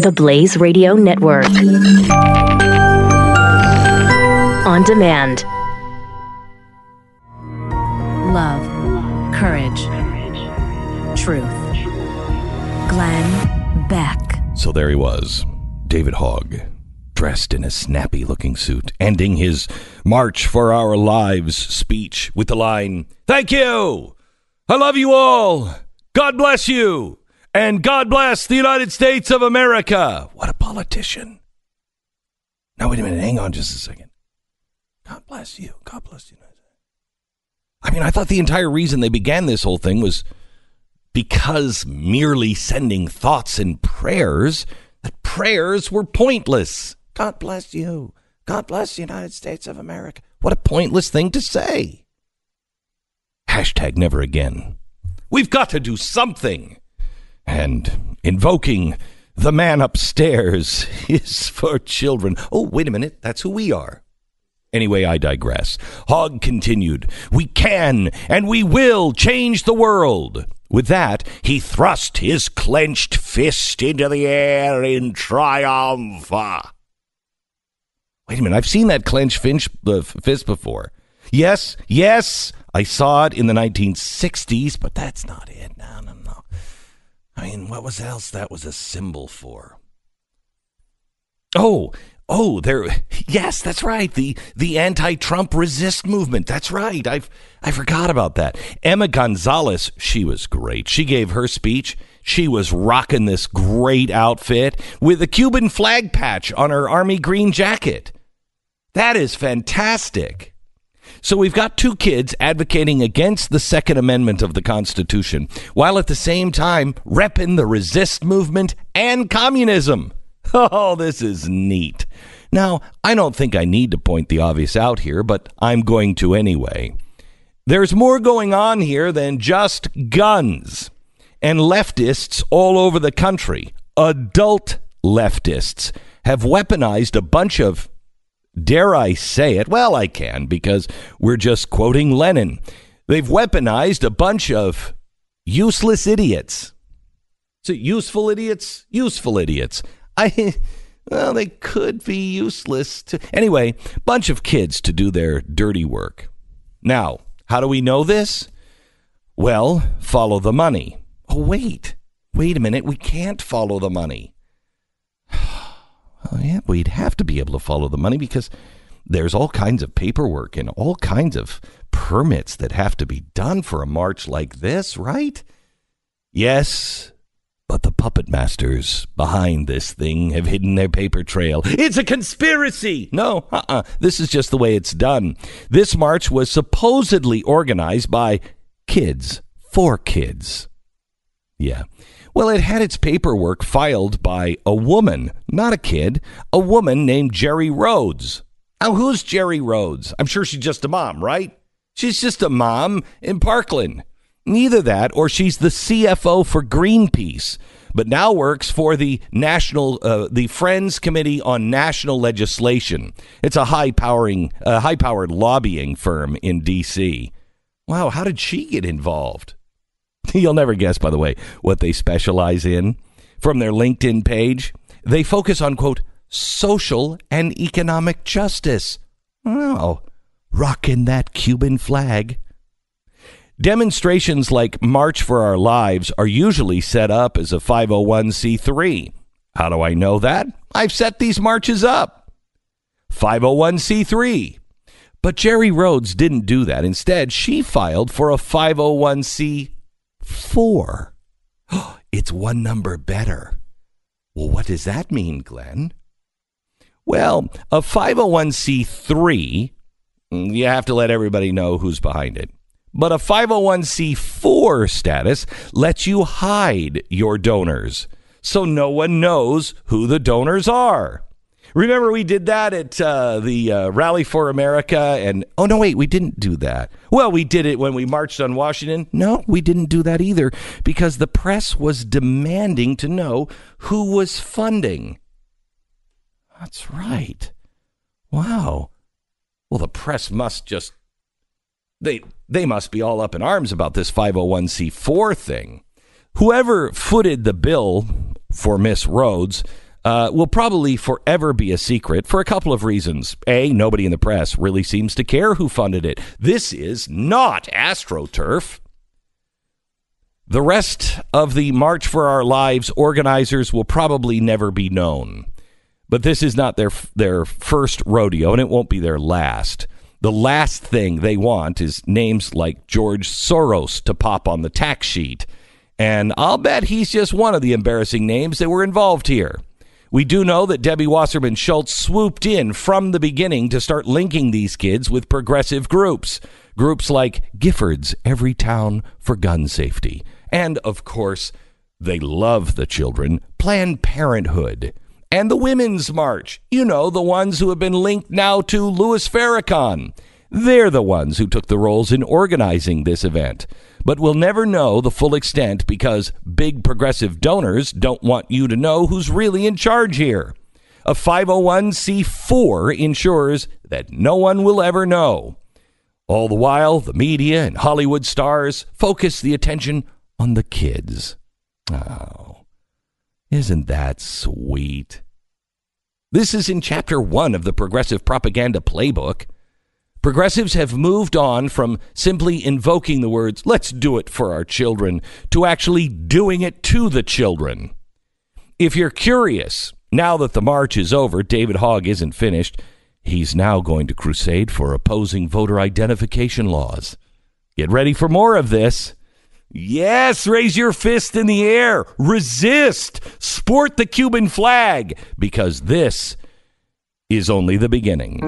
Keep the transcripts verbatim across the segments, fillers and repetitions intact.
the Blaze Radio Network. On demand. Love, courage, truth. Glenn Beck. So there he was, David Hogg, dressed in a snappy-looking suit, ending his March for Our Lives speech with the line, "Thank you! I love you all! God bless you! And God bless the United States of America!" What a politician. Now, wait a minute. Hang on just a second. God bless you. God bless you. I mean, I thought the entire reason they began this whole thing was because merely sending thoughts and prayers, that prayers were pointless. God bless you. God bless the United States of America. What a pointless thing to say. Hashtag never again. We've got to do something. And invoking the man upstairs is for children. Oh, wait a minute. That's who we are. Anyway, I digress. Hogg continued, "We can and we will change the world." With that, he thrust his clenched fist into the air in triumph. Wait a minute. I've seen that clenched finch, uh, fist before. Yes, yes, I saw it in the nineteen sixties, but that's not it. No, no, no. I mean, what was else that was a symbol for? Oh, oh, there. Yes, that's right. The the anti-Trump resist movement. That's right. I've I forgot about that. Emma Gonzalez, she was great. She gave her speech. She was rocking this great outfit with a Cuban flag patch on her army green jacket. That is fantastic. So we've got two kids advocating against the Second Amendment of the Constitution, while at the same time repping the resist movement and communism. Oh, this is neat. Now, I don't think I need to point the obvious out here, but I'm going to anyway. There's more going on here than just guns. And leftists all over the country, adult leftists, have weaponized a bunch of, dare I say it? Well, I can, because we're just quoting Lenin. They've weaponized a bunch of useless idiots. So useful idiots? Useful idiots. I, well, they could be useless to, anyway, bunch of kids to do their dirty work. Now, how do we know this? Well, follow the money. Oh, wait, wait a minute. We can't follow the money. Oh, yeah, we'd have to be able to follow the money because there's all kinds of paperwork and all kinds of permits that have to be done for a march like this, right? Yes, but the puppet masters behind this thing have hidden their paper trail. It's a conspiracy! No, uh-uh. This is just the way it's done. This march was supposedly organized by kids, for kids. Yeah. Well, it had its paperwork filed by a woman, not a kid, a woman named Jerry Rhodes. Now, who's Jerry Rhodes? I'm sure she's just a mom, right? She's just a mom in Parkland. Neither that, or she's the C F O for Greenpeace, but now works for the National, uh, the Friends Committee on National Legislation. It's a high-powering, uh, high-powered lobbying firm in D C. Wow, how did she get involved? You'll never guess, by the way, what they specialize in. From their LinkedIn page, they focus on, quote, social and economic justice. Oh, rocking that Cuban flag. Demonstrations like March for Our Lives are usually set up as a five oh one c three. How do I know that? I've set these marches up. five oh one c three. But Jerry Rhodes didn't do that. Instead, she filed for a five oh one c four. It's one number better. Well, what does that mean, Glenn? Well, a five oh one c three, you have to let everybody know who's behind it. But a five oh one c four status lets you hide your donors, so no one knows who the donors are. Remember, we did that at uh, the uh, Rally for America, and, oh, no, wait, we didn't do that. Well, we did it when we marched on Washington. No, we didn't do that either, because the press was demanding to know who was funding. That's right. Wow. Well, the press must just, they they must be all up in arms about this five oh one c four thing. Whoever footed the bill for Miss Rhodes uh, will probably forever be a secret for a couple of reasons. A, nobody in the press really seems to care who funded it. This is not AstroTurf. The rest of the March for Our Lives organizers will probably never be known. But this is not their their first rodeo, and it won't be their last. The last thing they want is names like George Soros to pop on the tax sheet. And I'll bet he's just one of the embarrassing names that were involved here. We do know that Debbie Wasserman Schultz swooped in from the beginning to start linking these kids with progressive groups. Groups like Giffords Everytown for Gun Safety. And, of course, they love the children, Planned Parenthood. And the Women's March, you know, the ones who have been linked now to Louis Farrakhan. They're the ones who took the roles in organizing this event. But we'll never know the full extent because big progressive donors don't want you to know who's really in charge here. A five oh one c four ensures that no one will ever know. All the while, the media and Hollywood stars focus the attention on the kids. Oh, isn't that sweet? This is in chapter one of the Progressive Propaganda Playbook. Progressives have moved on from simply invoking the words, let's do it for our children, to actually doing it to the children. If you're curious, now that the march is over, David Hogg isn't finished. He's now going to crusade for opposing voter identification laws. Get ready for more of this. Yes, raise your fist in the air. Resist. Sport the Cuban flag, because this is only the beginning.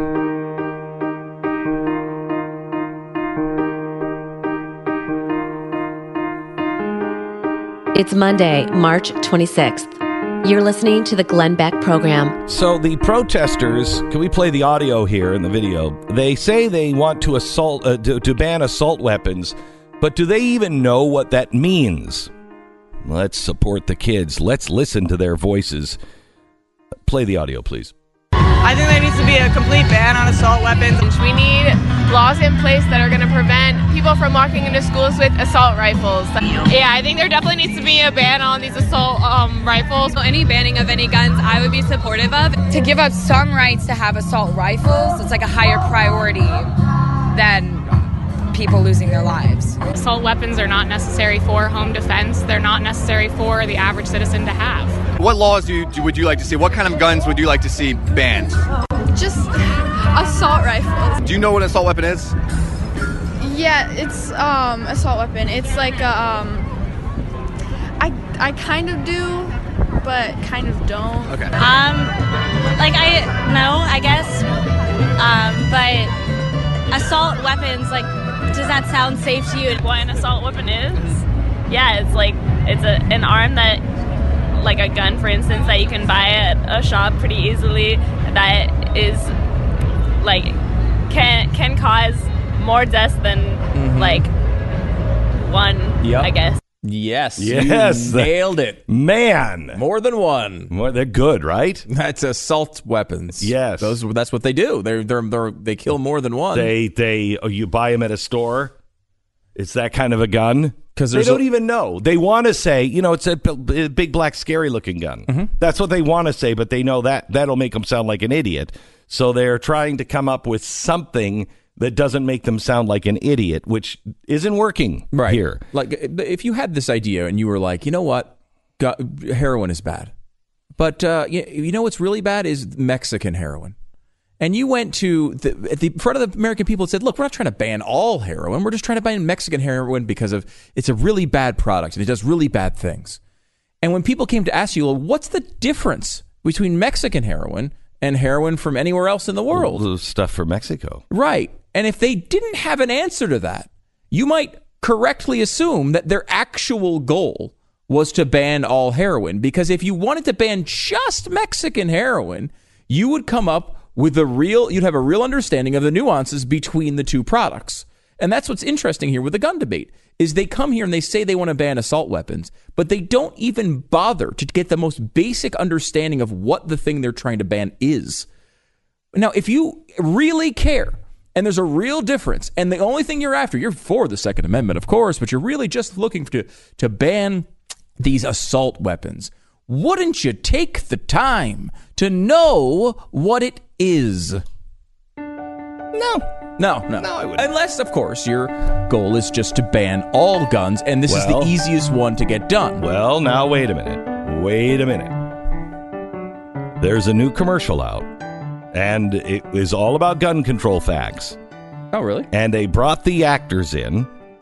It's Monday, March twenty-sixth. You're listening to the Glenn Beck Program. So the protesters, can we play the audio here in the video? They say they want to assault, uh, to, to ban assault weapons, but do they even know what that means? Let's support the kids. Let's listen to their voices. Play the audio, please. I think there needs to be a complete ban on assault weapons. We need laws in place that are going to prevent people from walking into schools with assault rifles. Yeah, I think there definitely needs to be a ban on these assault um, rifles. So any banning of any guns, I would be supportive of. To give up some rights to have assault rifles, it's like a higher priority than people losing their lives. Assault weapons are not necessary for home defense. They're not necessary for the average citizen to have. What laws do you, do, would you like to see? What kind of guns would you like to see banned? Just assault rifles. Do you know what an assault weapon is? Yeah, it's um assault weapon. It's like a, um I I kind of do, but kind of don't. Okay. Um, like I no, I guess. Um, but assault weapons, like, does that sound safe to you? What an assault weapon is? Yeah, it's like it's a an arm that, like a gun, for instance, that you can buy at a shop pretty easily. That is like can can cause more deaths than mm-hmm. like one. Yep. I guess. Yes. Yes. You nailed it. Man. More than one. More, they're good, right? That's assault weapons. Yes. Those. That's what they do. They're they're, they're they kill more than one. They they oh, you buy them at a store. It's that kind of a gun. Because they don't a- even know. They want to say, you know, it's a b- big, black, scary-looking gun. Mm-hmm. That's what they want to say, but they know that that'll make them sound like an idiot. So they're trying to come up with something that doesn't make them sound like an idiot, which isn't working right here. Like, if you had this idea and you were like, you know what, heroin is bad, but uh, you know what's really bad is Mexican heroin. And you went to the, at the front of the American people and said, look, we're not trying to ban all heroin. We're just trying to ban Mexican heroin because of it's a really bad product and it does really bad things. And when people came to ask you, well, what's the difference between Mexican heroin and heroin from anywhere else in the world? Well, stuff from Mexico. Right. And if they didn't have an answer to that, you might correctly assume that their actual goal was to ban all heroin. Because if you wanted to ban just Mexican heroin, you would come up with a real, you'd have a real understanding of the nuances between the two products. And that's what's interesting here with the gun debate, is they come here and they say they want to ban assault weapons, but they don't even bother to get the most basic understanding of what the thing they're trying to ban is. Now, if you really care, and there's a real difference, and the only thing you're after, you're for the Second Amendment, of course, but you're really just looking to, to ban these assault weapons. wouldn't you take the time to know what it is? No. No, no. No, I wouldn't. Unless, of course, your goal is just to ban all guns, and this Well- is the easiest one to get done. Well, now wait a minute. Wait a minute. There's a new commercial out, and it is all about gun control facts. Oh, really? And they brought the actors in,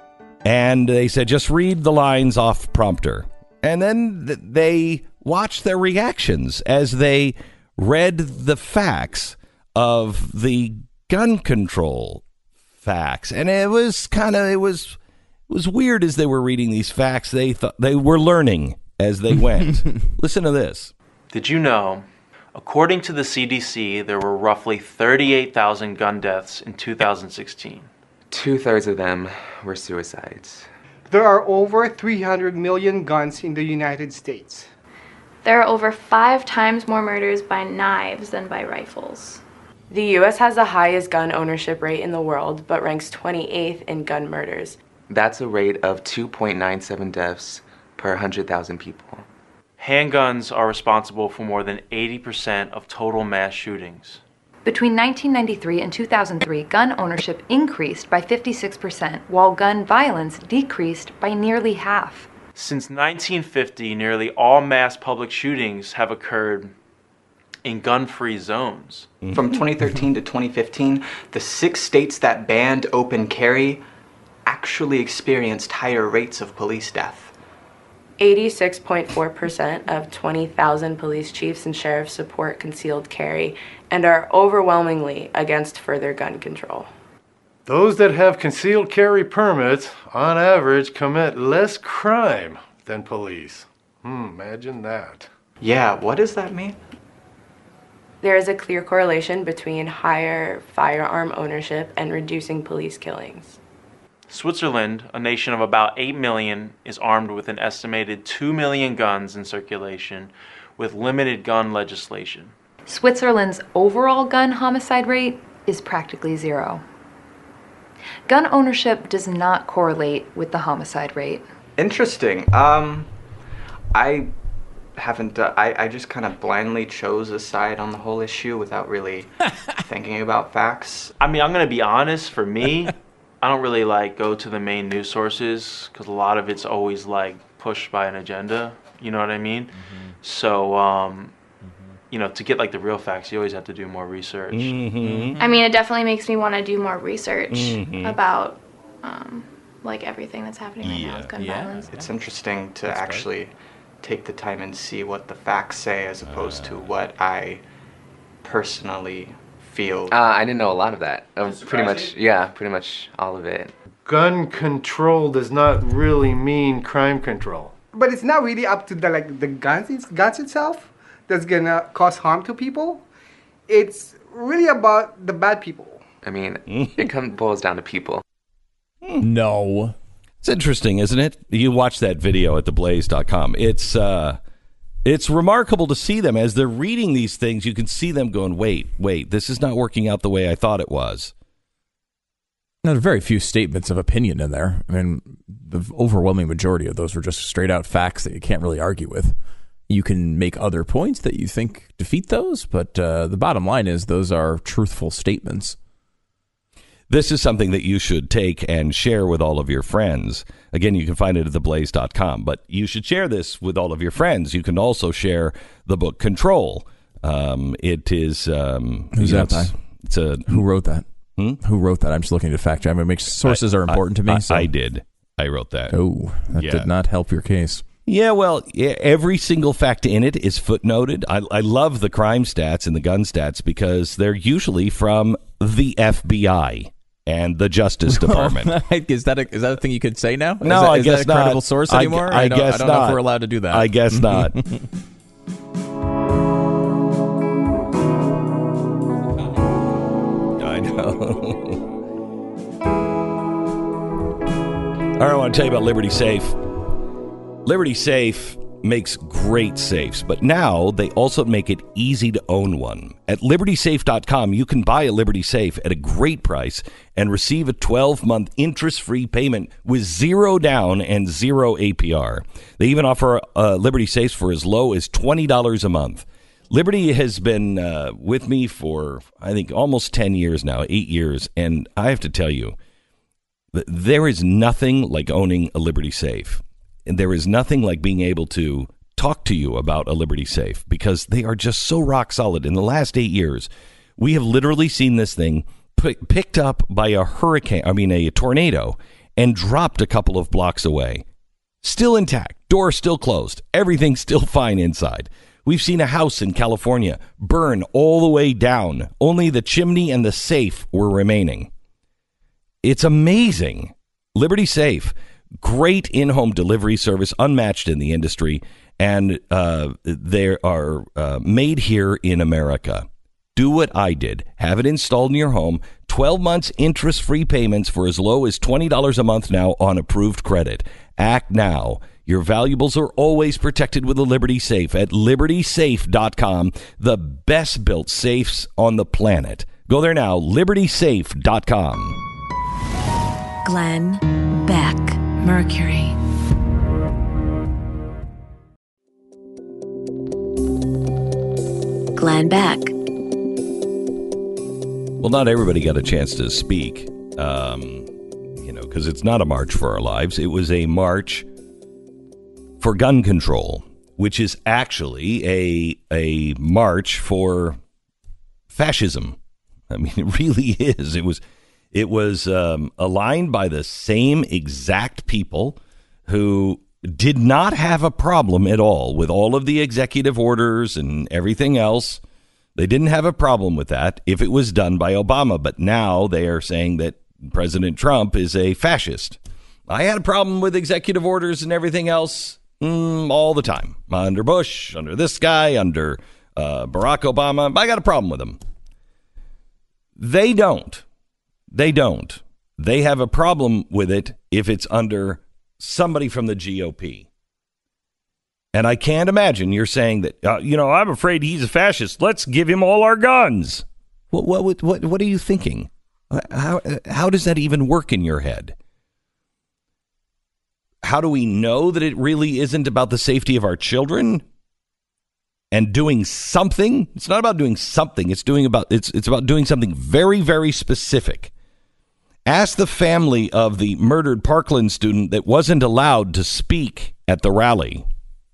and they said, just read the lines off prompter. And then th- they watched their reactions as they read the facts of the gun control facts. And it was kind of, it was, it was weird as they were reading these facts. They thought they were learning as they went. Listen to this. Did you know, according to the C D C, there were roughly thirty-eight thousand gun deaths in two thousand sixteen? Two-thirds of them were suicides. There are over three hundred million guns in the United States. There are over five times more murders by knives than by rifles. The U S has the highest gun ownership rate in the world, but ranks twenty-eighth in gun murders. That's a rate of two point nine seven deaths per one hundred thousand people. Handguns are responsible for more than eighty percent of total mass shootings. Between nineteen ninety-three and two thousand three, gun ownership increased by fifty-six percent, while gun violence decreased by nearly half. Since nineteen fifty, nearly all mass public shootings have occurred in gun-free zones. From twenty thirteen to twenty fifteen, the six states that banned open carry actually experienced higher rates of police death. eighty-six point four percent of twenty thousand police chiefs and sheriffs support concealed carry and are overwhelmingly against further gun control. Those that have concealed carry permits, on average, commit less crime than police. Hmm, imagine that. Yeah, what does that mean? There is a clear correlation between higher firearm ownership and reducing police killings. Switzerland, a nation of about eight million, is armed with an estimated two million guns in circulation with limited gun legislation. Switzerland's overall gun homicide rate is practically zero. Gun ownership does not correlate with the homicide rate. Interesting. Um, I haven't, uh, I, I just kind of blindly chose a side on the whole issue without really thinking about facts. I mean, I'm going to be honest, for me, I don't really like go to the main news sources because a lot of it's always like pushed by an agenda. You know what I mean? Mm-hmm. So, um, mm-hmm. you know, to get like the real facts, you always have to do more research. Mm-hmm. I mean, it definitely makes me want to do more research mm-hmm. about um, like everything that's happening right yeah. now with gun yeah. violence. It's interesting to that's actually great. take the time and see what the facts say as opposed uh, to what I personally feel. Uh, I didn't know a lot of that. Um, pretty much, yeah, pretty much all of it. Gun control does not really mean crime control. But it's not really up to the like the guns, it's guns itself that's gonna cause harm to people. It's really about the bad people. I mean, it comes boils down to people. No. It's interesting, isn't it? You watch that video at the blaze dot com. It's uh It's remarkable to see them as they're reading these things. You can see them going, wait, wait, this is not working out the way I thought it was. Now, there are very few statements of opinion in there. I mean, the overwhelming majority of those were just straight out facts that you can't really argue with. You can make other points that you think defeat those, but uh, the bottom line is those are truthful statements. This is something that you should take and share with all of your friends. Again, you can find it at the blaze dot com, but you should share this with all of your friends. You can also share the book Control. Um, it is... Um, Who's that know, it's, by? It's a, Who wrote that? Hmm? Who wrote that? I'm just looking to fact check. I mean, make sources I, are important I, to me. I, So. I did. I wrote that. Oh, that yeah. did not help your case. Yeah, well, yeah, every single fact in it is footnoted. I, I love the crime stats and the gun stats because they're usually from the F B I and the Justice Department. is that a, is that a thing you could say now? No, is that, I is guess that a not. credible source anymore? I, I, I don't, guess I don't not. know if we're allowed to do that. I guess not. I know. All right, I want to tell you about Liberty Safe. Liberty Safe makes great safes, but now they also make it easy to own one. At Liberty Safe dot com, you can buy a Liberty Safe at a great price and receive a twelve-month interest-free payment with zero down and zero A P R. They even offer uh, Liberty Safes for as low as twenty dollars a month. Liberty has been uh, with me for, I think, almost ten years now, eight years, and I have to tell you, there is nothing like owning a Liberty Safe. And there is nothing like being able to talk to you about a Liberty Safe because they are just so rock solid. In the last eight years, we have literally seen this thing p- picked up by a hurricane, I mean a tornado, and dropped a couple of blocks away. Still intact, door still closed, everything still fine inside. We've seen a house in California burn all the way down. Only the chimney and the safe were remaining. It's amazing. Liberty Safe. Great in-home delivery service, unmatched in the industry, and uh, they are uh, made here in America. Do what I did. Have it installed in your home. twelve months interest-free payments for as low as twenty dollars a month now on approved credit. Act now. Your valuables are always protected with a Liberty Safe at Liberty Safe dot com, the best-built safes on the planet. Go there now, Liberty Safe dot com. Glenn Beck. Mercury. Glenn Beck. Well, not everybody got a chance to speak, um, you know, because it's not a march for our lives. It was a march for gun control, which is actually a a march for fascism. I mean, it really is. It was. It was um, aligned by the same exact people who did not have a problem at all with all of the executive orders and everything else. They didn't have a problem with that if it was done by Obama. But now they are saying that President Trump is a fascist. I had a problem with executive orders and everything else mm, all the time. Under Bush, under this guy, under uh, Barack Obama. I got a problem with them. They don't. They don't. They have a problem with it if it's under somebody from the G O P. And I can't imagine you're saying that, uh, you know, I'm afraid he's a fascist. Let's give him all our guns. What what what what are you thinking? How how does that even work in your head? How do we know that it really isn't about the safety of our children and doing something? It's not about doing something. It's doing about it's it's about doing something very, very specific. Ask the family of the murdered Parkland student that wasn't allowed to speak at the rally.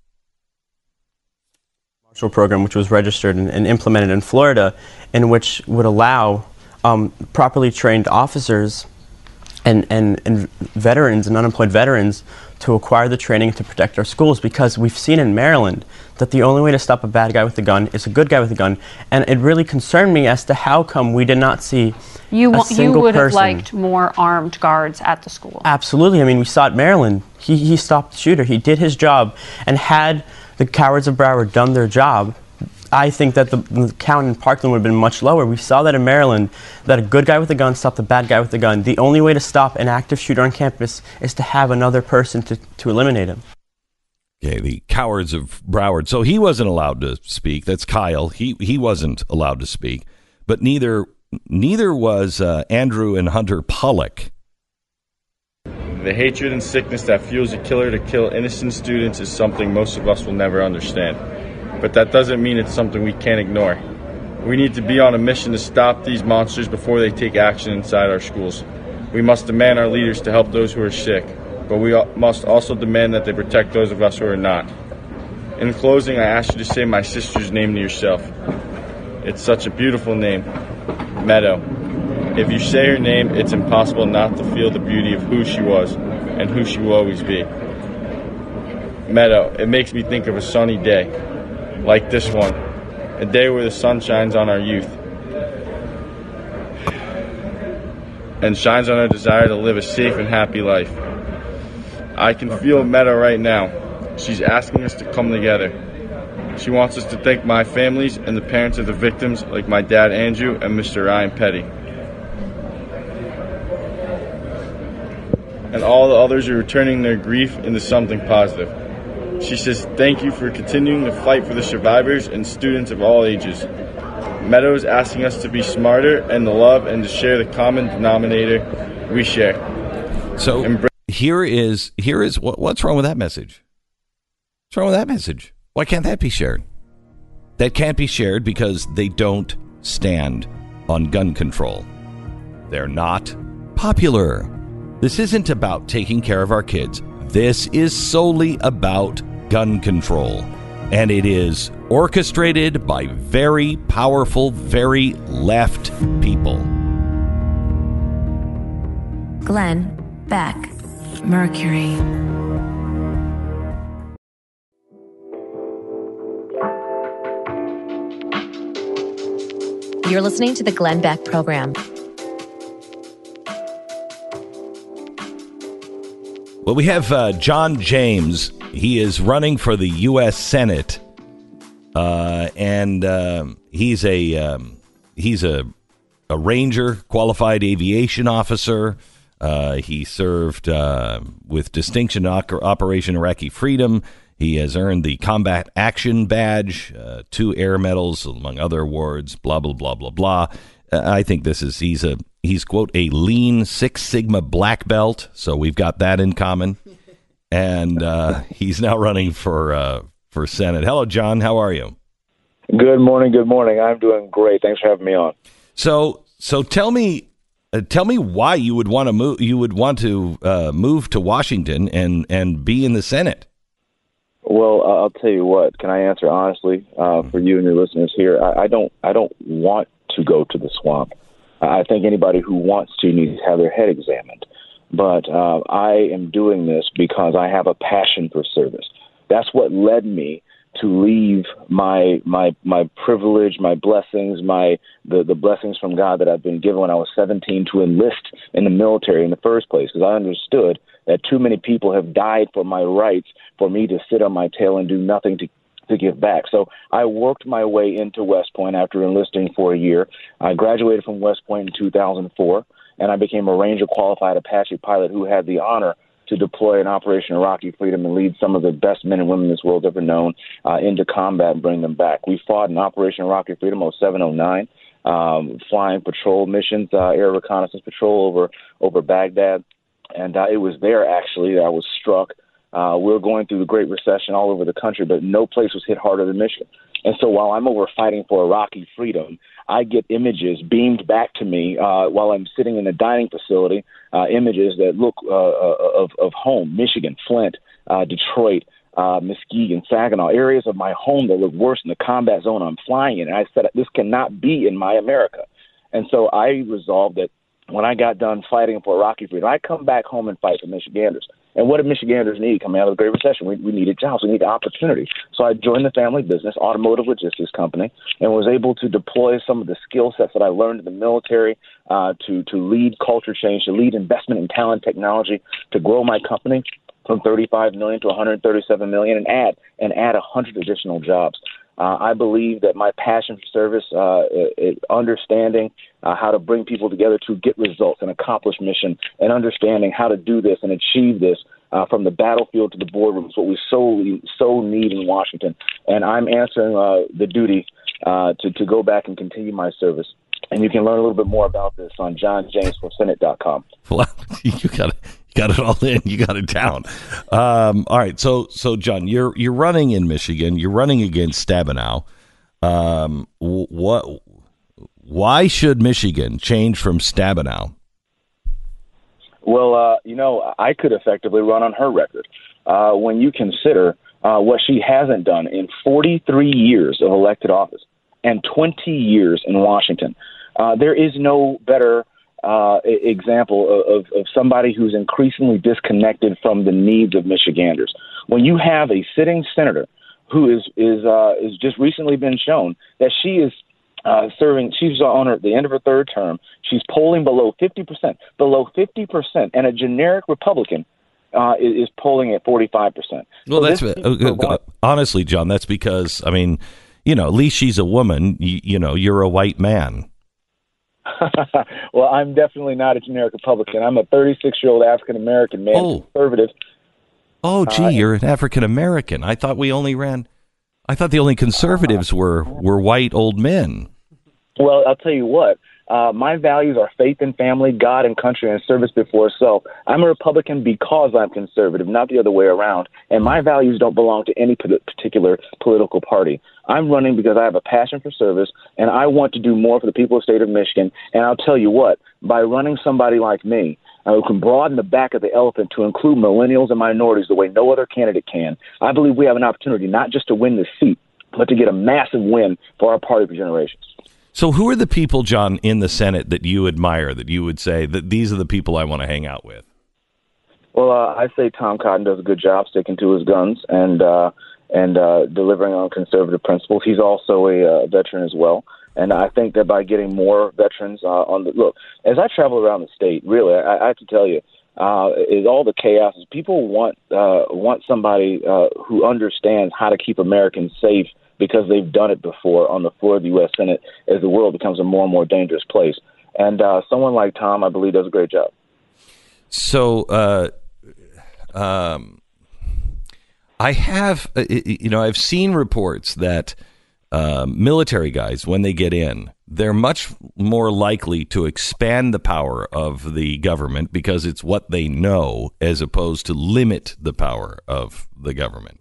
Marshall program, which was registered and, and implemented in Florida, in which would allow um, properly trained officers and, and, and veterans and unemployed veterans to acquire the training to protect our schools, because we've seen in Maryland that the only way to stop a bad guy with a gun is a good guy with a gun. And it really concerned me as to how come we did not see you, a single you would person. have liked more armed guards at the school. Absolutely. I mean, we saw it in Maryland. He, he stopped the shooter. He did his job. And had the cowards of Broward done their job, I think that the, the count in Parkland would have been much lower. We saw that in Maryland, that a good guy with a gun stopped a bad guy with a gun. The only way to stop an active shooter on campus is to have another person to, to eliminate him. Okay, the cowards of Broward. So he wasn't allowed to speak. That's Kyle. He he wasn't allowed to speak. But neither neither was uh, Andrew and Hunter Pollock. The hatred and sickness that fuels a killer to kill innocent students is something most of us will never understand. But that doesn't mean it's something we can't ignore. We need to be on a mission to stop these monsters before they take action inside our schools. We must demand our leaders to help those who are sick, but we must also demand that they protect those of us who are not. In closing, I ask you to say my sister's name to yourself. It's such a beautiful name, Meadow. If you say her name, it's impossible not to feel the beauty of who she was and who she will always be. Meadow, it makes me think of a sunny day, like this one, a day where the sun shines on our youth and shines on our desire to live a safe and happy life. I can feel Meadow right now. She's asking us to come together. She wants us to thank my families and the parents of the victims, like my dad Andrew and Mister Ryan Petty, and all the others who are turning their grief into something positive. She says, thank you for continuing to fight for the survivors and students of all ages. Meadows asking us to be smarter and to love and to share the common denominator we share. So Embra- here is here is what, what's wrong with that message? What's wrong with that message? Why can't that be shared? That can't be shared because they don't stand on gun control. They're not popular. This isn't about taking care of our kids. This is solely about gun control. And it is orchestrated by very powerful, very left people. Glenn Beck, Mercury. You're listening to the Glenn Beck Program. Well, we have uh, John James. He is running for the U S Senate, uh, and uh, he's a um, he's a a Ranger, qualified aviation officer. Uh, he served uh, with distinction in Operation Iraqi Freedom. He has earned the Combat Action Badge, uh, two air medals, among other awards. Blah blah blah blah blah. Uh, I think this is he's a he's quote a lean Six Sigma black belt. So we've got that in common. And uh, he's now running for uh, for Senate. Hello, John. How are you? Good morning. Good morning. I'm doing great. Thanks for having me on. So, so tell me, uh, tell me why you would want to move. You would want to uh, move to Washington and, and be in the Senate. Well, uh, I'll tell you what. Can I answer honestly uh, for you and your listeners here? I, I don't. I don't want to go to the swamp. I think anybody who wants to needs to have their head examined. But uh, I am doing this because I have a passion for service. That's what led me to leave my my my privilege, my blessings, my the, the blessings from God that I've been given when I was seventeen to enlist in the military in the first place, because I understood that too many people have died for my rights for me to sit on my tail and do nothing to to give back. So I worked my way into West Point after enlisting for a year. I graduated from West Point in two thousand four. And I became a Ranger qualified Apache pilot who had the honor to deploy in Operation Iraqi Freedom and lead some of the best men and women this world's ever known uh, into combat and bring them back. We fought in Operation Iraqi Freedom oh seven oh nine, um, flying patrol missions, uh, air reconnaissance patrol over over Baghdad. And uh, it was there, actually, that I was struck. Uh, we were going through the Great Recession all over the country, but no place was hit harder than Michigan. And so while I'm over fighting for Iraqi freedom, I get images beamed back to me uh, while I'm sitting in a dining facility, uh, images that look uh, of, of home, Michigan, Flint, uh, Detroit, uh, Muskegon, Saginaw, areas of my home that look worse than the combat zone I'm flying in. And I said, this cannot be in my America. And so I resolved that when I got done fighting for Iraqi freedom, I'd come back home and fight for Michiganders. And what did Michiganders need coming out of the Great Recession? We, we needed jobs. We needed opportunity. So I joined the family business, automotive logistics company, and was able to deploy some of the skill sets that I learned in the military uh, to, to lead culture change, to lead investment in talent technology, to grow my company from thirty-five million dollars to one hundred thirty-seven million dollars and add and add one hundred additional jobs. Uh, I believe that my passion for service, uh, it, understanding uh, how to bring people together to get results and accomplish mission, and understanding how to do this and achieve this uh, from the battlefield to the boardroom is what we so so need in Washington. And I'm answering uh, the duty uh, to to go back and continue my service. And you can learn a little bit more about this on john james for senate dot com. Well, you got it. Got it all in. You got it down. Um, all right. So, so John, you're you're running in Michigan. You're running against Stabenow. Um, what? Why should Michigan change from Stabenow? Well, uh, you know, I could effectively run on her record uh, when you consider uh, what she hasn't done in forty-three years of elected office and twenty years in Washington. Uh, there is no better Uh, example of, of somebody who's increasingly disconnected from the needs of Michiganders. When you have a sitting senator who is is uh, is just recently been shown that she is uh, serving, she's on her, the end of her third term, she's polling below fifty percent, below fifty percent, and a generic Republican uh, is, is polling at forty-five percent. Well, so that's uh, honestly, John, that's because, I mean, you know, at least she's a woman. You, you know, you're a white man. Well, I'm definitely not a generic Republican. I'm a thirty-six-year-old African-American man, oh. conservative. Oh, gee, Uh, you're an African American. I thought we only ran. I thought the only conservatives were were white old men. Well, I'll tell you what. Uh, my values are faith in family, God and country, and service before self. I'm a Republican because I'm conservative, not the other way around. And my values don't belong to any particular political party. I'm running because I have a passion for service, and I want to do more for the people of the state of Michigan. And I'll tell you what, by running somebody like me, uh, who can broaden the back of the elephant to include millennials and minorities the way no other candidate can, I believe we have an opportunity not just to win the seat, but to get a massive win for our party for generations. So who are the people, John, in the Senate that you admire, that you would say that these are the people I want to hang out with? Well, uh, I say Tom Cotton does a good job sticking to his guns and uh, and uh, delivering on conservative principles. He's also a uh, veteran as well. And I think that by getting more veterans uh, on the look, as I travel around the state, really, I, I have to tell you, uh, is all the chaos. People want uh, want somebody uh, who understands how to keep Americans safe, because they've done it before on the floor of the U S Senate as the world becomes a more and more dangerous place. And uh, someone like Tom, I believe, does a great job. So, uh, um, I have, uh, you know, I've seen reports that uh, military guys, when they get in, they're much more likely to expand the power of the government because it's what they know, as opposed to limit the power of the government.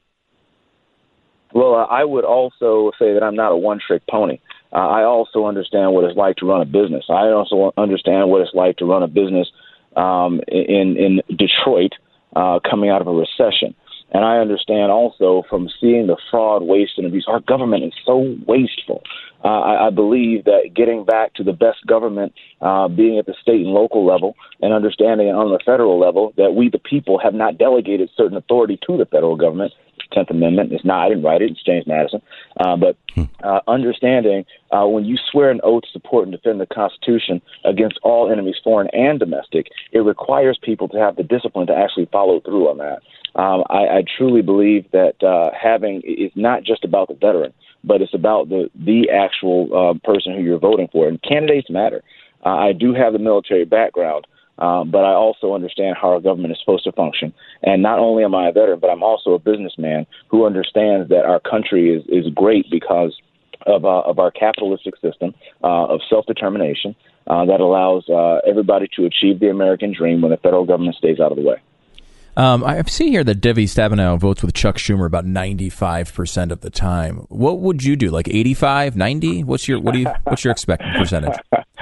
Well, uh, I would also say that I'm not a one-trick pony. Uh, I also understand what it's like to run a business. I also understand what it's like to run a business um, in in Detroit uh, coming out of a recession. And I understand also from seeing the fraud, waste, and abuse. Our government is so wasteful. Uh, I, I believe that getting back to the best government, uh, being at the state and local level, and understanding on the federal level that we, the people, have not delegated certain authority to the federal government. Tenth Amendment. It's not. I didn't write it. It's James Madison. Uh, but uh, understanding uh, when you swear an oath to support and defend the Constitution against all enemies, foreign and domestic, it requires people to have the discipline to actually follow through on that. Um, I, I truly believe that uh, having it's not just about the veteran, but it's about the the actual uh, person who you're voting for. And candidates matter. Uh, I do have the military background. Um, but I also understand how our government is supposed to function. And not only am I a veteran, but I'm also a businessman who understands that our country is, is great because of, uh, of our capitalistic system uh, of self-determination uh, that allows uh, everybody to achieve the American dream when the federal government stays out of the way. Um, I've seen here that Debbie Stabenow votes with Chuck Schumer about ninety-five percent of the time. What would you do? Like eighty-five, ninety? What's your what do you what's your expected percentage?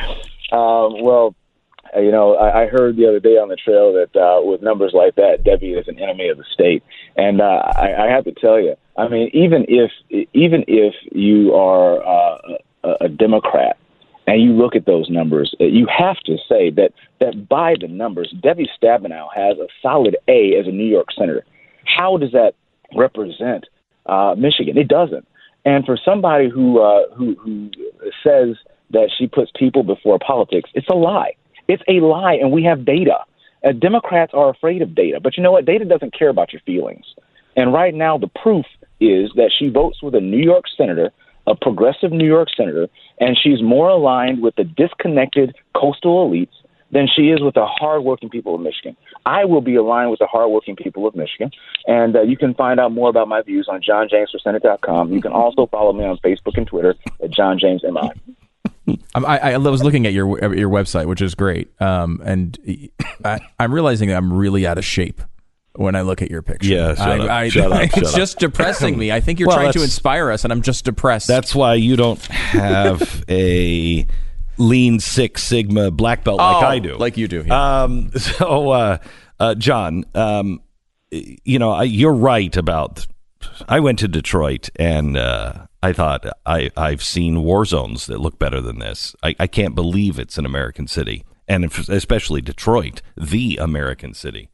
um, well, You know, I, I heard the other day on the trail that uh, with numbers like that, Debbie is an enemy of the state. And uh, I, I have to tell you, I mean, even if even if you are uh, a, a Democrat and you look at those numbers, you have to say that, that by the numbers, Debbie Stabenow has a solid A as a New York senator. How does that represent uh, Michigan? It doesn't. And for somebody who, uh, who who says that she puts people before politics, it's a lie. It's a lie, and we have data. Uh, Democrats are afraid of data. But you know what? Data doesn't care about your feelings. And right now, the proof is that she votes with a New York senator, a progressive New York senator, and she's more aligned with the disconnected coastal elites than she is with the hardworking people of Michigan. I will be aligned with the hardworking people of Michigan, and uh, you can find out more about my views on john james for senate dot com. You can also follow me on Facebook and Twitter at john james m i. I, I was looking at your your website, which is great, um, and I, I'm realizing that I'm really out of shape when I look at your picture. Yeah, shut I, up. I, Shut up, it's shut up. just depressing me. I think you're Well, trying to that's- inspire us, and I'm just depressed. That's why you don't have a lean Six Sigma black belt like Oh, I do. like you do, yeah. Um, so, uh, uh, John, um, you know, I, you're right about. I went to Detroit and uh, I thought I, I've seen war zones that look better than this. I, I can't believe it's an American city, and if, especially Detroit, the American city.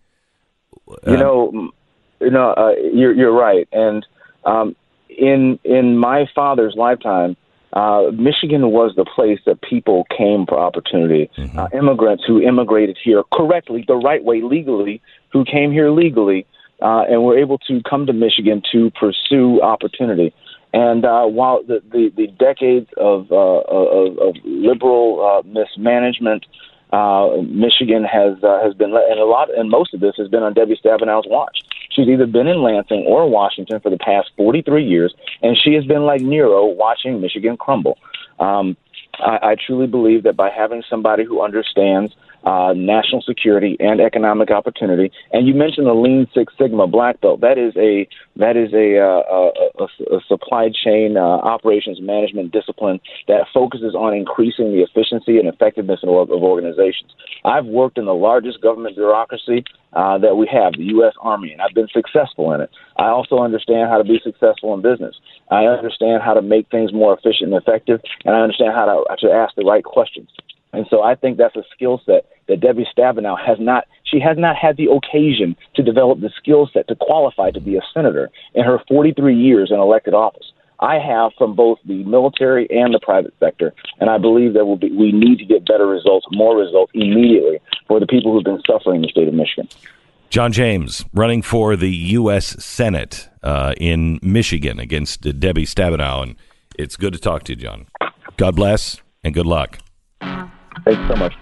You know, you know, uh, you're you're right. And um, in in my father's lifetime, uh, Michigan was the place that people came for opportunity. Mm-hmm. Uh, immigrants who immigrated here correctly, the right way, legally, who came here legally, uh, and were able to come to Michigan to pursue opportunity. And uh, while the, the, the decades of, uh, of, of liberal uh, mismanagement, uh, Michigan has uh, has been, and a lot, and most of this has been on Debbie Stabenow's watch. She's either been in Lansing or Washington for the past forty-three years, and she has been like Nero watching Michigan crumble. Um, I, I truly believe that by having somebody who understands uh, national security and economic opportunity, and you mentioned the Lean Six Sigma black belt, that is a that is a, uh, a, a, a supply chain uh, operations management discipline that focuses on increasing the efficiency and effectiveness of, of organizations. I've worked in the largest government bureaucracy uh, that we have, the U S Army, and I've been successful in it. I also understand how to be successful in business. I understand how to make things more efficient and effective, and I understand how to, to ask the right questions. And so I think that's a skill set that Debbie Stabenow has not, she has not had the occasion to develop the skill set to qualify to be a senator in her forty-three years in elected office. I have from both the military and the private sector, and I believe that we'll be, we need to get better results, more results immediately for the people who've been suffering in the state of Michigan. John James running for the U S Senate uh, in Michigan against uh, Debbie Stabenow, and it's good to talk to you, John. God bless and good luck. Thanks so much.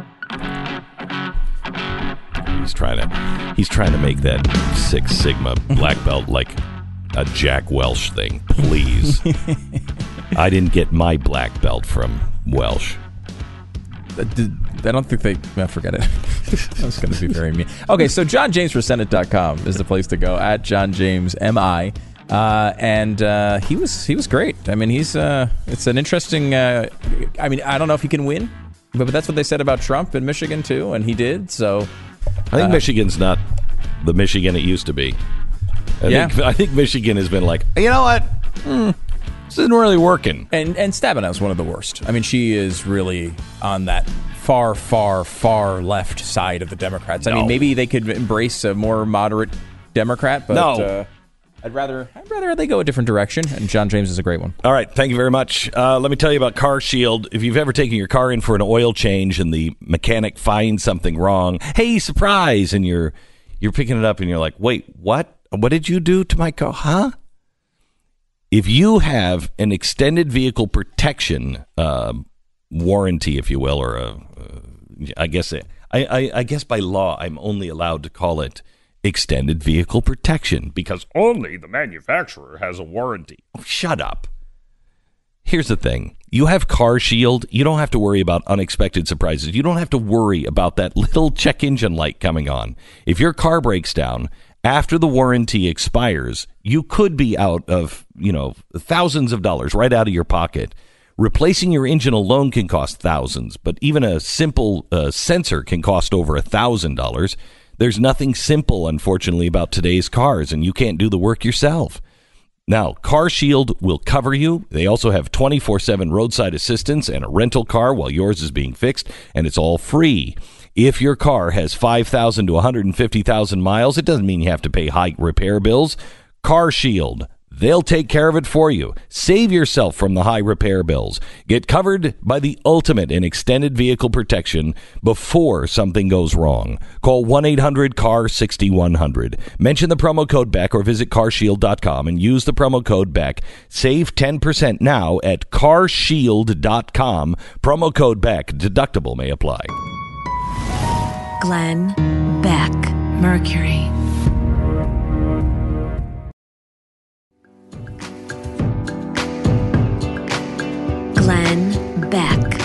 He's trying to he's trying to make that Six Sigma black belt like a Jack Welch thing. Please. I didn't get my black belt from Welch. I don't think they... I forget it. I was going to be very mean. Okay, so john james for senate dot com is the place to go, at John James M I. Uh, and uh, he was he was great. I mean, he's uh, it's an interesting... Uh, I mean, I don't know if he can win, but, but that's what they said about Trump in Michigan, too, and he did, so... I think uh, Michigan's not the Michigan it used to be. I, yeah. think, I think Michigan has been like, you know what? Hmm, this isn't really working. And and Stabenow's one of the worst. I mean, she is really on that far, far, far left side of the Democrats. I No. mean, maybe they could embrace a more moderate Democrat, but No. uh, I'd rather I'd rather they go a different direction. And John James is a great one. All right, thank you very much. Uh, let me tell you about Car Shield. If you've ever taken your car in for an oil change and the mechanic finds something wrong, hey, surprise, and you're you're picking it up and you're like, wait, what? What did you do to my car? Huh? If you have an extended vehicle protection uh, warranty, if you will, or a, uh, I guess I, I, I guess by law I'm only allowed to call it extended vehicle protection because only the manufacturer has a warranty. Oh, shut up. Here's the thing. You have Car Shield. You don't have to worry about unexpected surprises. You don't have to worry about that little check engine light coming on. If your car breaks down after the warranty expires, you could be out of, you know, thousands of dollars right out of your pocket. Replacing your engine alone can cost thousands, but even a simple uh, sensor can cost over a thousand dollars. There's nothing simple, unfortunately, about today's cars, and you can't do the work yourself. Now, Car Shield will cover you. They also have twenty-four seven roadside assistance and a rental car while yours is being fixed, and it's all free. If your car has five thousand to one hundred fifty thousand miles, it doesn't mean you have to pay high repair bills. Car Shield, they'll take care of it for you. Save yourself from the high repair bills. Get covered by the ultimate in extended vehicle protection before something goes wrong. Call one eight hundred C A R six one zero zero. Mention the promo code BECK or visit car shield dot com and use the promo code BECK. Save ten percent now at car shield dot com. Promo code BECK. Deductible may apply. Glenn Beck, Mercury. Glenn Beck.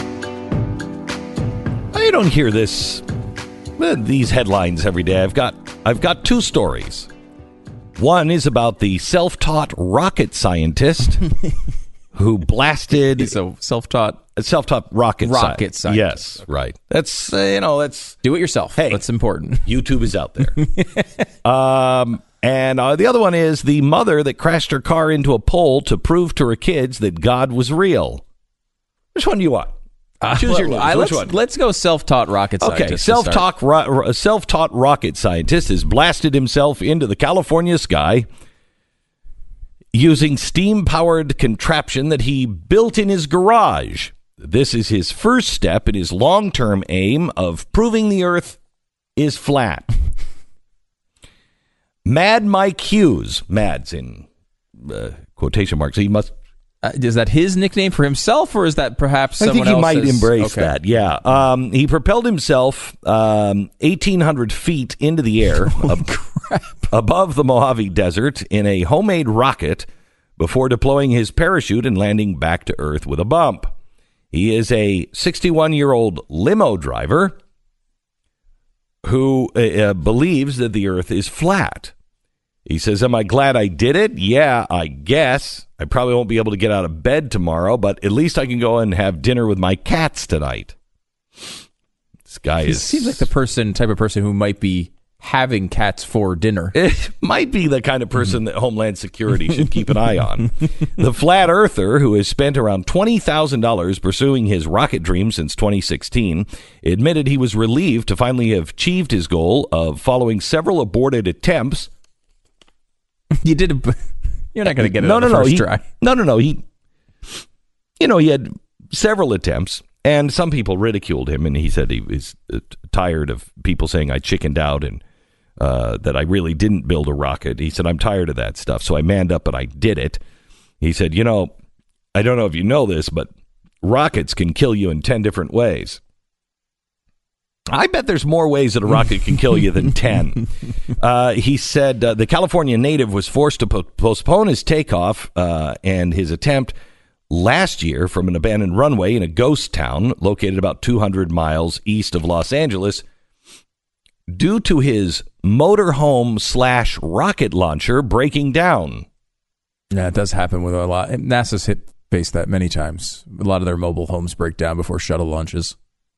I don't hear this, uh, these headlines every day. I've got, I've got two stories. One is about the self-taught rocket scientist who blasted. He's a self-taught, a self-taught rocket, rocket sci- scientist. Yes, right. That's uh, you know, that's do it yourself. Hey, that's important. YouTube is out there. um, and uh, the other one is the mother that crashed her car into a pole to prove to her kids that God was real. Which one do you want? Uh, Choose your well, news. I, Which let's, one? let's go self-taught rocket scientist. Okay, self-taught, ro- self-taught rocket scientist has blasted himself into the California sky using steam-powered contraption that he built in his garage. This is his first step in his long-term aim of proving the Earth is flat. Mad Mike Hughes, Mad's in uh, quotation marks, he must... Uh, is that his nickname for himself, or is that perhaps I someone think he might else's? embrace Okay. that, yeah. Um, he propelled himself um, eighteen hundred feet into the air. Holy ab- crap. crap. above the Mojave Desert in a homemade rocket before deploying his parachute and landing back to Earth with a bump. He is a sixty-one-year-old limo driver who uh, believes that the Earth is flat. He says, am I glad I did it? Yeah, I guess. I probably won't be able to get out of bed tomorrow, but at least I can go and have dinner with my cats tonight. This guy He is... seems like the person, type of person who might be having cats for dinner. It might be the kind of person that Homeland Security should keep an eye on. The flat earther, who has spent around twenty thousand dollars pursuing his rocket dream since twenty sixteen, admitted he was relieved to finally have achieved his goal of following several aborted attempts. You did a, you're not going to get it no, on no, the no, first he, try. No, no, no. He, you know, he had several attempts, and some people ridiculed him, and he said he was uh, tired of people saying I chickened out and uh, that I really didn't build a rocket. He said, I'm tired of that stuff, so I manned up and I did it. He said, you know, I don't know if you know this, but rockets can kill you in ten different ways. I bet there's more ways that a rocket can kill you than ten. Uh, he said uh, the California native was forced to po- postpone his takeoff uh, and his attempt last year from an abandoned runway in a ghost town located about two hundred miles east of Los Angeles due to his motorhome slash rocket launcher breaking down. Yeah, it does happen with a lot. NASA's hit faced that many times. A lot of their mobile homes break down before shuttle launches.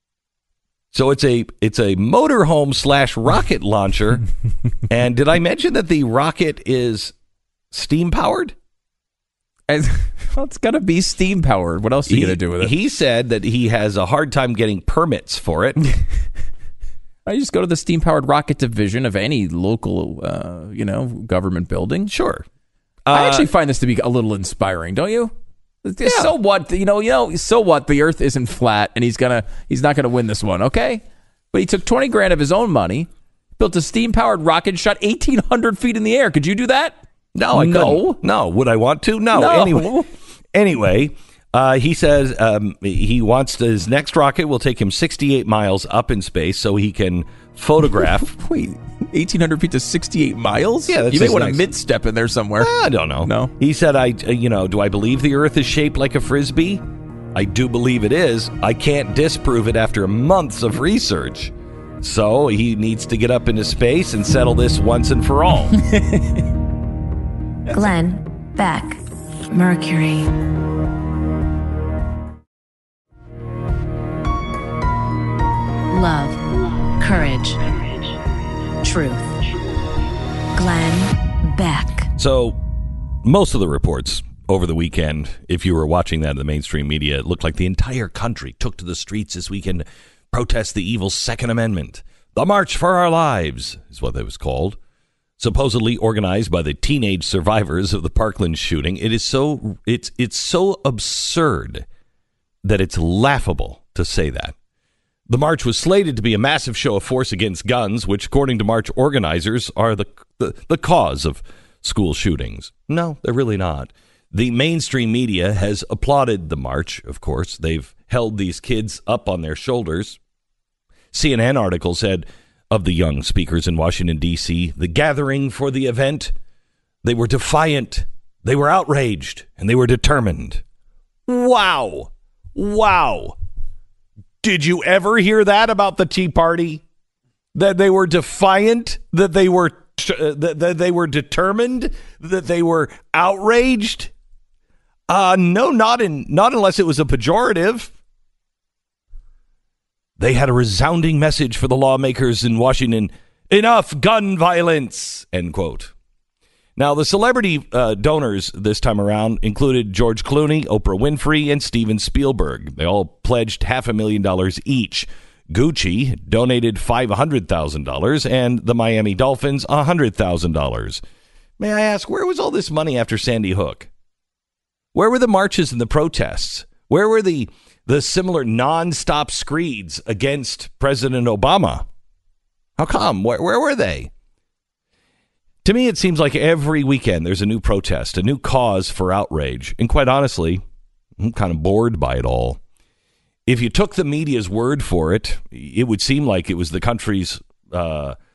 So it's a it's a motorhome slash rocket launcher. And did I mention that the rocket is steam powered? As, well, it's got to be steam powered. What else are you going to do with it? He said that he has a hard time getting permits for it. I just go to the steam powered rocket division of any local, uh, you know, government building. Sure. I Uh, actually find this to be a little inspiring, don't you? Yeah. So what? You know, you know. So what? The Earth isn't flat, and he's gonna he's not gonna win this one, okay? But he took twenty grand of his own money, built a steam powered rocket, shot eighteen hundred feet in the air. Could you do that? No, I no. couldn't. No. Would I want to? No. No. Anyway, anyway, uh, he says um, he wants to, his next rocket will take him sixty-eight miles up in space so he can photograph. Wait, eighteen hundred feet to sixty-eight miles? Yeah, that's you may his want next- to mid-step in there somewhere. I don't know. No. He said, I, uh, you know, do I believe the Earth is shaped like a Frisbee? I do believe it is. I can't disprove it after months of research. So he needs to get up into space and settle this once and for all. Glenn Beck, Mercury. Love, courage, truth. Glenn Beck. So most of the reports over the weekend, if you were watching that in the mainstream media, it looked like the entire country took to the streets this weekend to protest the evil Second Amendment. The March for Our Lives is what it was called. Supposedly organized by the teenage survivors of the Parkland shooting. It is so it's it's so absurd that it's laughable to say that. The march was slated to be a massive show of force against guns, which, according to march organizers, are the the, the cause of school shootings. No, they're really not. The mainstream media has applauded the march, of course. They've held these kids up on their shoulders. C N N article said of the young speakers in Washington, D C, the gathering for the event, they were defiant, they were outraged, and they were determined. Wow. Wow. Did you ever hear that about the Tea Party? That they were defiant, that they were uh, that, that they were determined, that they were outraged? Uh no, not in not unless it was a pejorative. They had a resounding message for the lawmakers in Washington. Enough gun violence, end quote. Now, the celebrity uh, donors this time around included George Clooney, Oprah Winfrey, and Steven Spielberg. They all pledged half a million dollars each. Gucci donated five hundred thousand dollars, and the Miami Dolphins one hundred thousand dollars. May I ask, where was all this money after Sandy Hook? Where were the marches and the protests? Where were the the similar nonstop screeds against President Obama? How come? Where, where were they? To me, it seems like every weekend there's a new protest, a new cause for outrage. And quite honestly, I'm kind of bored by it all. If you took the media's word for it, it would seem like it was the country's uh,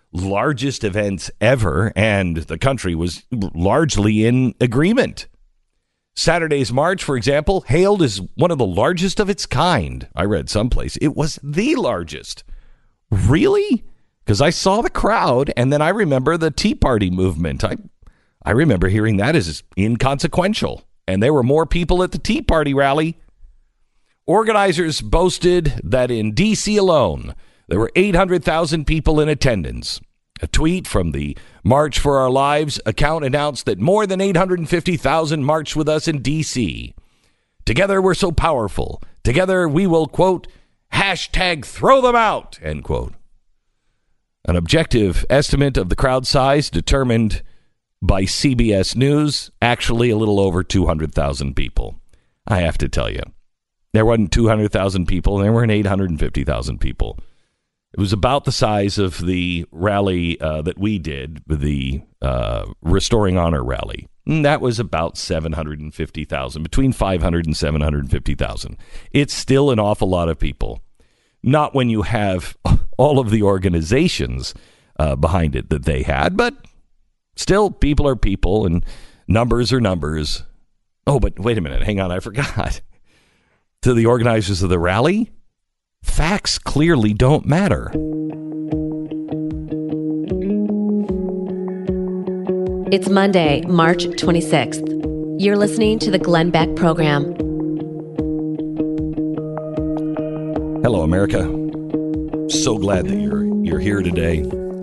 largest events ever, and the country was largely in agreement. Saturday's march, for example, hailed as one of the largest of its kind. I read someplace it was the largest. Really? Because I saw the crowd, and then I remember the Tea Party movement. I, I remember hearing that as inconsequential, and there were more people at the Tea Party rally. Organizers boasted that in D C alone, there were eight hundred thousand people in attendance. A tweet from the March for Our Lives account announced that more than eight hundred fifty thousand marched with us in D C. Together we're so powerful. Together we will, quote, hashtag throw them out, end quote. An objective estimate of the crowd size determined by C B S News, actually a little over two hundred thousand people. I have to tell you, there wasn't two hundred thousand people, there weren't eight hundred fifty thousand people. It was about the size of the rally uh, that we did, the uh, Restoring Honor rally. And that was about seven hundred fifty thousand, between five hundred and seven hundred fifty thousand. It's still an awful lot of people. Not when you have all of the organizations uh, behind it that they had, but still, people are people and numbers are numbers. Oh, but wait a minute. Hang on. I forgot. To the organizers of the rally, facts clearly don't matter. It's Monday, March twenty-sixth. You're listening to the Glenn Beck Program. Hello, America. So glad that you're you're here today.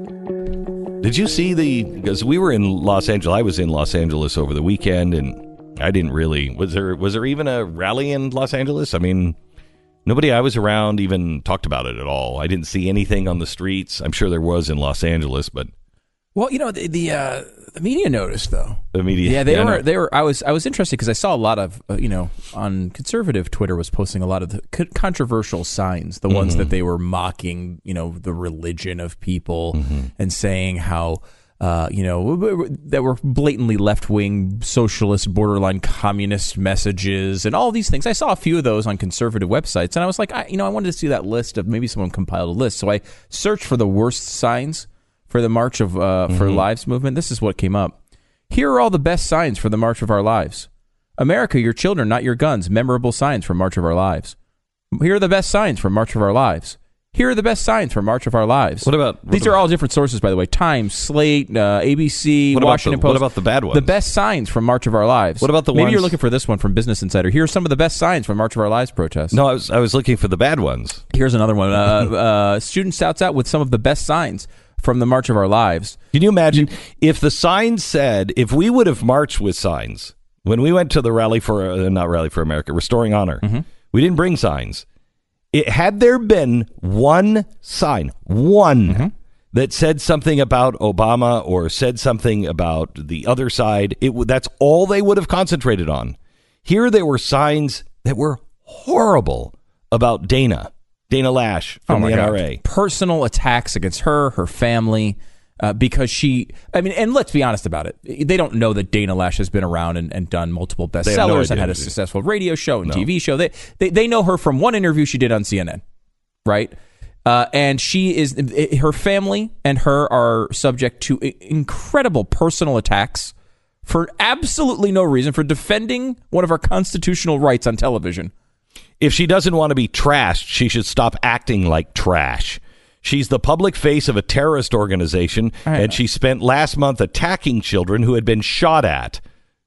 Did you see the, because we were in Los Angeles, I was in Los Angeles over the weekend, and I didn't really, was there was there even a rally in Los Angeles? I mean, nobody I was around even talked about it at all. I didn't see anything on the streets. I'm sure there was in Los Angeles, but well, you know, the the, uh, the media noticed though. The media, yeah, they yeah, were. They were. I was. I was interested because I saw a lot of, uh, you know, on conservative Twitter was posting a lot of the co- controversial signs, the mm-hmm. ones that they were mocking, you know, the religion of people mm-hmm. and saying how, uh, you know, that were blatantly left wing, socialist, borderline communist messages and all these things. I saw a few of those on conservative websites, and I was like, I, you know, I wanted to see that list of maybe someone compiled a list, so I searched for the worst signs for the March of uh, for mm-hmm. Lives movement. This is what came up. Here are all the best signs for the March of Our Lives. America, your children, not your guns. Memorable signs for March of Our Lives. Here are the best signs for March of Our Lives. Here are the best signs for March of Our Lives. What about... What These about, are all different sources, by the way. Times, Slate, uh, A B C, what Washington about the, Post. What about the bad ones? The best signs from March of Our Lives. What about the Maybe ones... you're looking for this one from Business Insider. Here are some of the best signs from March of Our Lives protests. No, I was I was looking for the bad ones. Here's another one. Uh, uh, student shouts out with some of the best signs from the March of Our Lives. Can you imagine if the sign said, if we would have marched with signs, when we went to the rally for, uh, not Rally for America, Restoring Honor, mm-hmm. we didn't bring signs. It, had there been one sign, one, mm-hmm. that said something about Obama or said something about the other side, it w- that's all they would have concentrated on. Here there were signs that were horrible about Dana. Dana Lash from oh the N R A. God. Personal attacks against her, her family, uh, because she, I mean, and let's be honest about it. They don't know that Dana Lash has been around and, and done multiple bestsellers no and had a successful radio show and no. T V show. They, they they know her from one interview she did on C N N, right? Uh, and she is, her family and her are subject to incredible personal attacks for absolutely no reason, for defending one of our constitutional rights on television. If she doesn't want to be trashed, she should stop acting like trash. She's the public face of a terrorist organization, and she spent last month attacking children who had been shot at.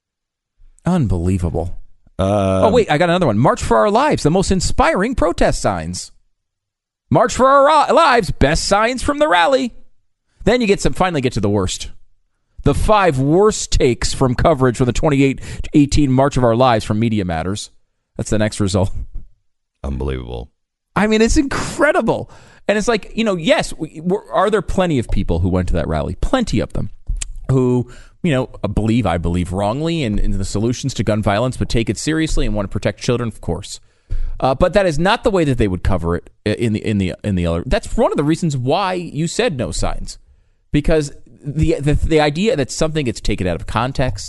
Unbelievable. Uh, oh, wait, I got another one. March for Our Lives, the most inspiring protest signs. March for Our Lives, best signs from the rally. Then you get some. Finally get to the worst. The five worst takes from coverage for the twenty eighteen March of Our Lives from Media Matters. That's the next result. Unbelievable. I mean, it's incredible. And it's like, you know, yes, we, are there plenty of people who went to that rally? Plenty of them who, you know, believe, I believe wrongly in, in the solutions to gun violence, but take it seriously and want to protect children, of course. Uh, but that is not the way that they would cover it in the in the in the other. That's one of the reasons why you said no signs, because the the, the idea that something gets taken out of context,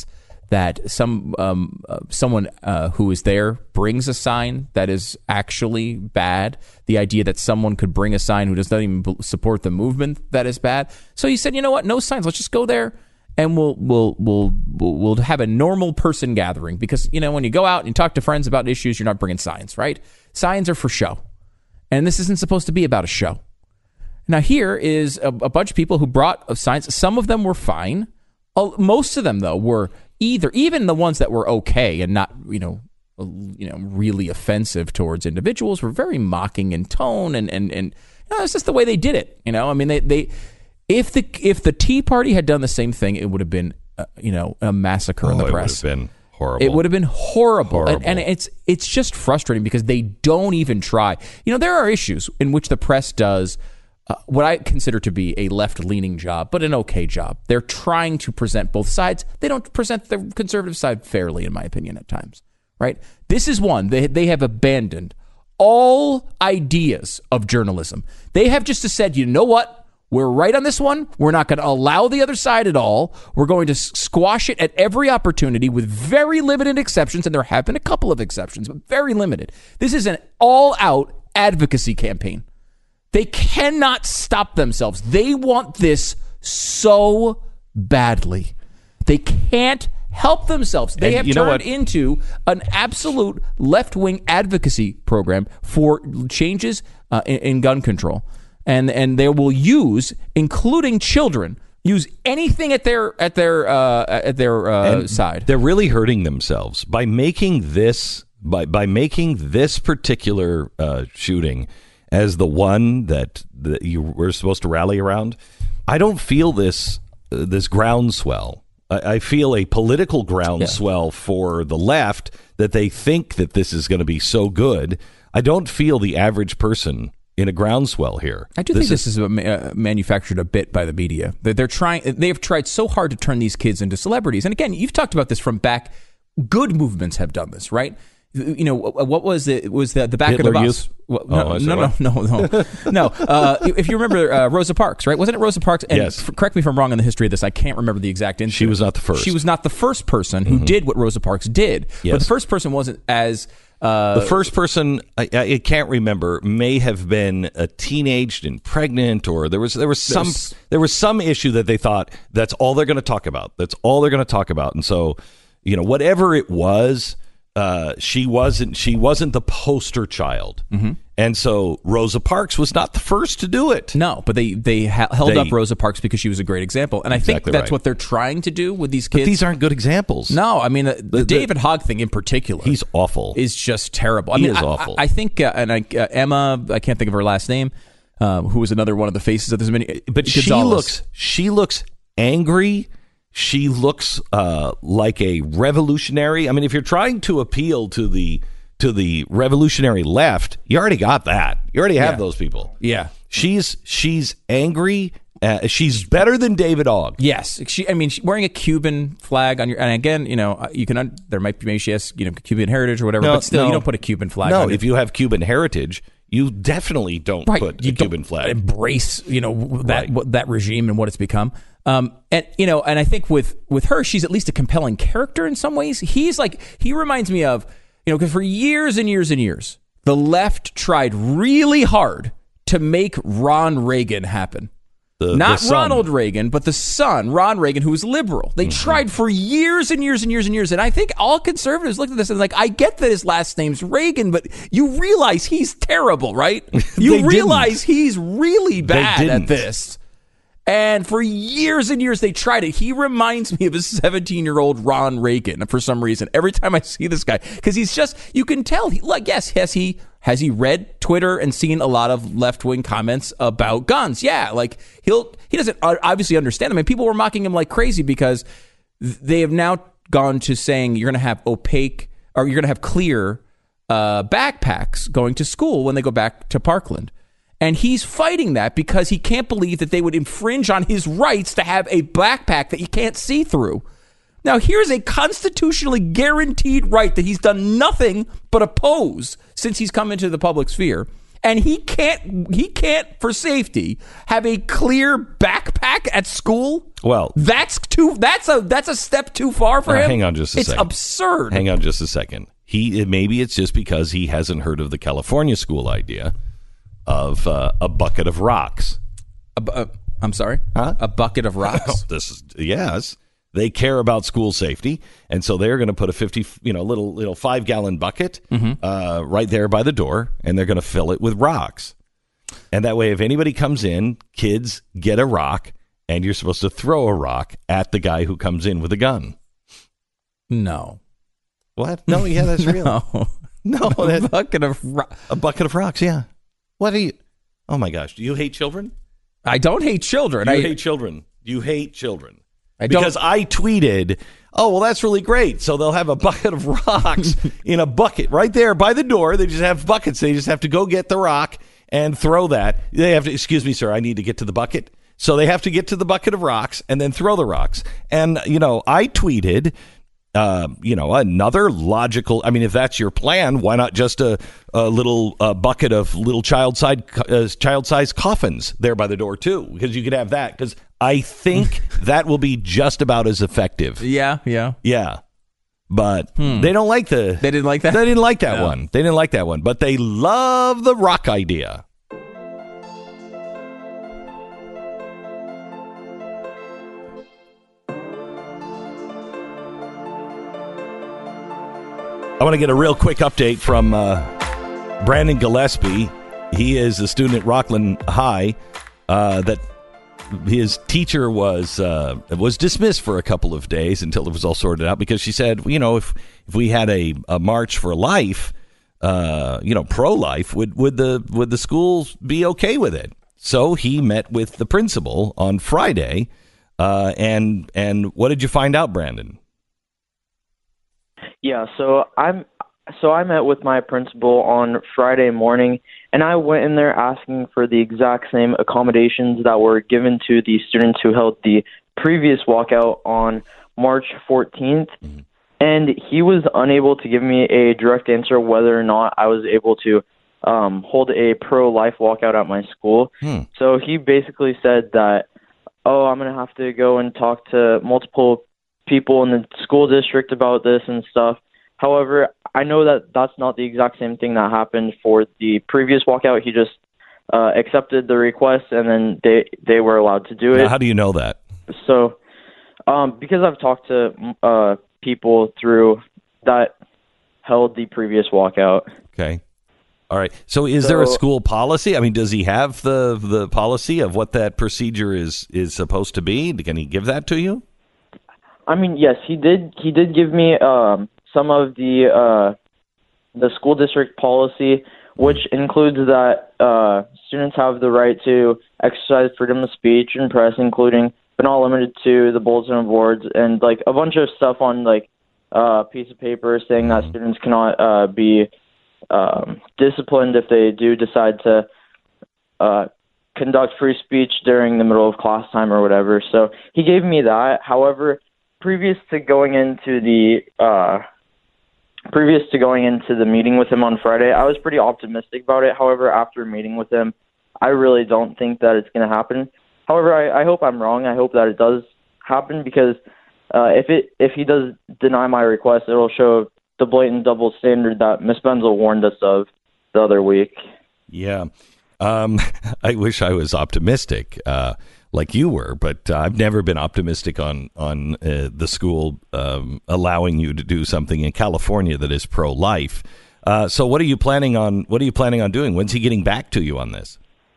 that some um, uh, someone uh, who is there brings a sign that is actually bad. The idea that someone could bring a sign who does not even support the movement that is bad. So he said, you know what? No signs. Let's just go there and we'll we'll we'll we'll, we'll have a normal person gathering, because you know when you go out and you talk to friends about issues, you're not bringing signs, right? Signs are for show, and this isn't supposed to be about a show. Now here is a, a bunch of people who brought signs. Some of them were fine. Most of them though were either even the ones that were okay and not you know you know really offensive towards individuals were very mocking in tone, and and and you know, it's just the way they did it. You know, I mean they they. If the if the Tea Party had done the same thing, it would have been, uh, you know, a massacre oh, in the press. It would have been horrible. It would have been horrible, horrible. And, and it's it's just frustrating because they don't even try. You know, there are issues in which the press does uh, what I consider to be a left-leaning job, but an okay job. They're trying to present both sides. They don't present the conservative side fairly, in my opinion, at times. Right? This is one they they have abandoned all ideas of journalism. They have just said, you know what? We're right on this one. We're not going to allow the other side at all. We're going to squash it at every opportunity with very limited exceptions, and there have been a couple of exceptions, but very limited. This is an all-out advocacy campaign. They cannot stop themselves. They want this so badly. They can't help themselves. They And have you know turned what? into an absolute left-wing advocacy program for changes uh, in, in gun control. And and they will use, including children, use anything at their at their uh, at their uh, side. They're really hurting themselves by making this by by making this particular uh, shooting as the one that, that you were supposed to rally around. I don't feel this uh, this groundswell. I, I feel a political groundswell yeah. for the left that they think that this is going to be so good. I don't feel the average person in a groundswell here. I do this think this is, is a, uh, manufactured a bit by the media. They're, they're trying. They have tried so hard to turn these kids into celebrities. And again, you've talked about this from back. Good movements have done this, right? You know, what was it? Was the the back Hitler of the bus? Youth? Well, Oh, no, is no, that no, no, no, no. Uh, if you remember uh, Rosa Parks, right? Wasn't it Rosa Parks? And Yes. f- correct me if I'm wrong in the history of this. I can't remember the exact incident. She was not the first. She was not the first person who did what Rosa Parks did. But Yes. the first person wasn't as. Uh, The first person I, I can't remember may have been a teenaged and pregnant, or there was there was some There's- there was some issue that they thought that's all they're going to talk about. That's all they're going to talk about, and so you know whatever it was, uh, she wasn't she wasn't the poster child, Mm-hmm. and so Rosa Parks was not the first to do it. No, but they they ha- held They- up Rosa Parks because she was a great example, and I think Exactly that's right. what they're trying to do with these kids. But these aren't good examples. No, I mean the, the, The- David Hogg thing in particular. He's awful. Is just terrible. I He mean, is I, awful. I, I think, uh, and I, uh, Emma, I can't think of her last name, um, who was another one of the faces of this mini. But she Gonzalez. looks she looks angry. She looks uh, like a revolutionary. I mean, if you're trying to appeal to the to the revolutionary left, you already got that. You already have Yeah. those people. Yeah. She's she's angry. Uh, she's better than David Ogg. Yes, she. I mean, she, wearing a Cuban flag on your, and again, you know, you can. Un, there might be maybe she has, you know, Cuban heritage or whatever, No, but still, no. you don't put a Cuban flag. No, on if it. you have Cuban heritage, you definitely don't Right. put You a don't Cuban flag. embrace, you know, that Right. what, that regime and what it's become. Um, and you know, and I think with with her, she's at least a compelling character in some ways. He's like he reminds me of, you know, because for years and years and years, the left tried really hard to make Ron Reagan happen. The- Not the son. Ronald Reagan, but the son, Ron Reagan, who was liberal. They Mm-hmm. tried for years and years and years and years. And I think all conservatives looked at this and like, I get that his last name's Reagan, but you realize he's terrible, right? You They realize he's really They bad didn't. at this. And for years and years, they tried it. He reminds me of a seventeen-year-old Ron Reagan for some reason. Every time I see this guy, because he's just, you can tell. He, like, yes, has he has he read Twitter and seen a lot of left-wing comments about guns? Yeah, like he'll he doesn't obviously understand them. I mean, people were mocking him like crazy because they have now gone to saying you're going to have opaque or you're going to have clear uh, backpacks going to school when they go back to Parkland. And he's fighting that because he can't believe that they would infringe on his rights to have a backpack that you can't see through. Now, here's a constitutionally guaranteed right that he's done nothing but oppose since he's come into the public sphere. and he can't he can't for safety have a clear backpack at school. Well, that's too that's a that's a step too far for uh, him. Hang on just a it's second. It's absurd. Hang on just a second. He maybe it's just because he hasn't heard of the California school idea of uh, a bucket of rocks. A bu- uh, I'm sorry? Huh? A bucket of rocks? this is yes. They care about school safety, and so they're going to put a fifty, you know, little little five gallon bucket mm-hmm. uh, right there by the door, and they're going to fill it with rocks. And that way, if anybody comes in, kids get a rock, and you're supposed to throw a rock at the guy who comes in with a gun. No. What? No, yeah, that's real. no, no, a that's bucket of ro- a bucket of rocks. Yeah. What are you? Oh my gosh! Do you hate children? I don't hate children. You I hate children. You hate children. I don't. Because I tweeted, oh, well, that's really great. So they'll have a bucket of rocks in a bucket right there by the door. They just have buckets. They just have to go get the rock and throw that. They have to, excuse me, sir, I need to get to the bucket. So they have to get to the bucket of rocks and then throw the rocks. And, you know, I tweeted, uh, you know, another logical, I mean, if that's your plan, why not just a, a little uh, bucket of little child-sized uh, child-sized coffins there by the door, too? Because you could have that. Because I think that will be just about as effective. Yeah, yeah. Yeah. But Hmm. they don't like the... They didn't like that? They didn't like that No. one. They didn't like that one. But they love the rock idea. I want to get a real quick update from uh, Brandon Gillespie. He is a student at Rockland High uh, that his teacher was uh, was dismissed for a couple of days until it was all sorted out, because she said, you know, if if we had a, a march for life, uh, you know, pro-life, would would the would the schools be okay with it? So he met with the principal on Friday, uh, and and what did you find out, Brandon? Yeah, so I'm so I met with my principal on Friday morning, and I went in there asking for the exact same accommodations that were given to the students who held the previous walkout on March fourteenth. Mm-hmm. And he was unable to give me a direct answer whether or not I was able to um, hold a pro-life walkout at my school. Hmm. So he basically said that, oh, I'm going to have to go and talk to multiple people in the school district about this and stuff. However, I know that that's not the exact same thing that happened for the previous walkout. He just uh, accepted the request, and then they, they were allowed to do it. Now, how do you know that? So, um, because I've talked to uh, people through that held the previous walkout. Okay. All right. So is So- there a school policy? I mean, does he have the the policy of what that procedure is is supposed to be? Can he give that to you? I mean, yes, he did. He did give me um, some of the uh, the school district policy, which includes that uh, students have the right to exercise freedom of speech and press, including but not limited to the bulletin boards, and like a bunch of stuff on like a uh, piece of paper saying that students cannot uh, be um, disciplined if they do decide to uh, conduct free speech during the middle of class time or whatever. So he gave me that. However, previous to going into the uh, previous to going into the meeting with him on Friday, I was pretty optimistic about it. However, after meeting with him, I really don't think that it's going to happen. However, I, I hope I'm wrong. I hope that it does happen, because uh, if it if he does deny my request, it'll show the blatant double standard that Miz Benzel warned us of the other week. Yeah. Um, I wish I was optimistic uh, like you were, but uh, I've never been optimistic on on uh, the school um, allowing you to do something in California that is pro-life. Uh, so, what are you planning on? What are you planning on doing? When's he getting back to you on this?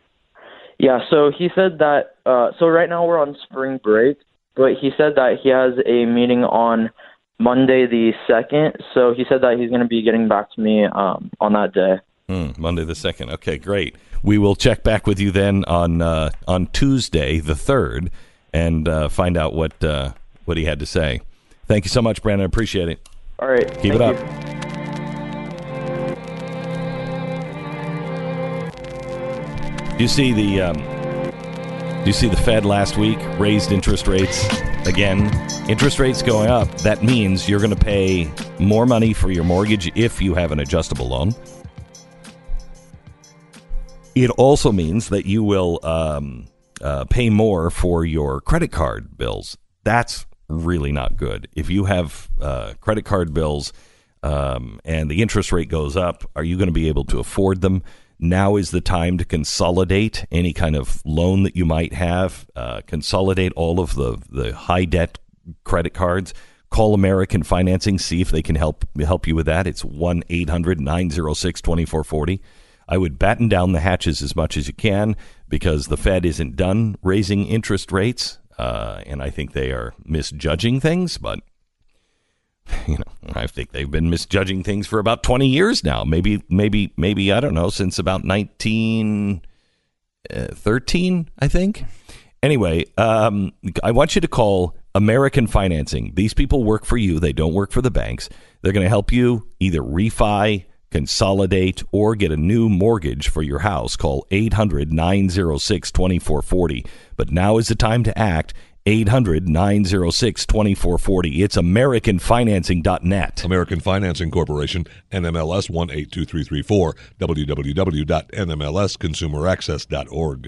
Yeah, so he said that, uh, so right now we're on spring break, but he said that he has a meeting on Monday the second, so he said that he's going to be getting back to me um, on that day. Hmm, Monday the second. Okay, great. We will check back with you then on uh, on Tuesday the third and uh, find out what uh, what he had to say. Thank you so much, Brandon. I appreciate it. All right. Keep thank it up. you. Do you see the um, do you see the Fed last week raised interest rates again? Interest rates going up. That means you're going to pay more money for your mortgage if you have an adjustable loan. It also means that you will um, uh, pay more for your credit card bills. That's really not good. If you have uh, credit card bills um, and the interest rate goes up, are you going to be able to afford them? Now is the time to consolidate any kind of loan that you might have. Uh, consolidate all of the, the high debt credit cards. Call American Financing, see if they can help help you with that. It's one eight hundred nine oh six two four four oh. I would batten down the hatches as much as you can because the Fed isn't done raising interest rates, uh, and I think they are misjudging things, but you know, I think they've been misjudging things for about twenty years now. Maybe, maybe, maybe, I don't know, since about nineteen thirteen, I think. Anyway, um, I want you to call American Financing. These people work for you. They don't work for the banks. They're going to help you either refi, consolidate, or get a new mortgage for your house. Call eight hundred nine oh six two four four oh. But now is the time to act. eight hundred nine oh six two four four oh. It's American Financing dot net. American Financing Corporation, N M L S one eight two three three four, w w w dot n m l s consumer access dot org.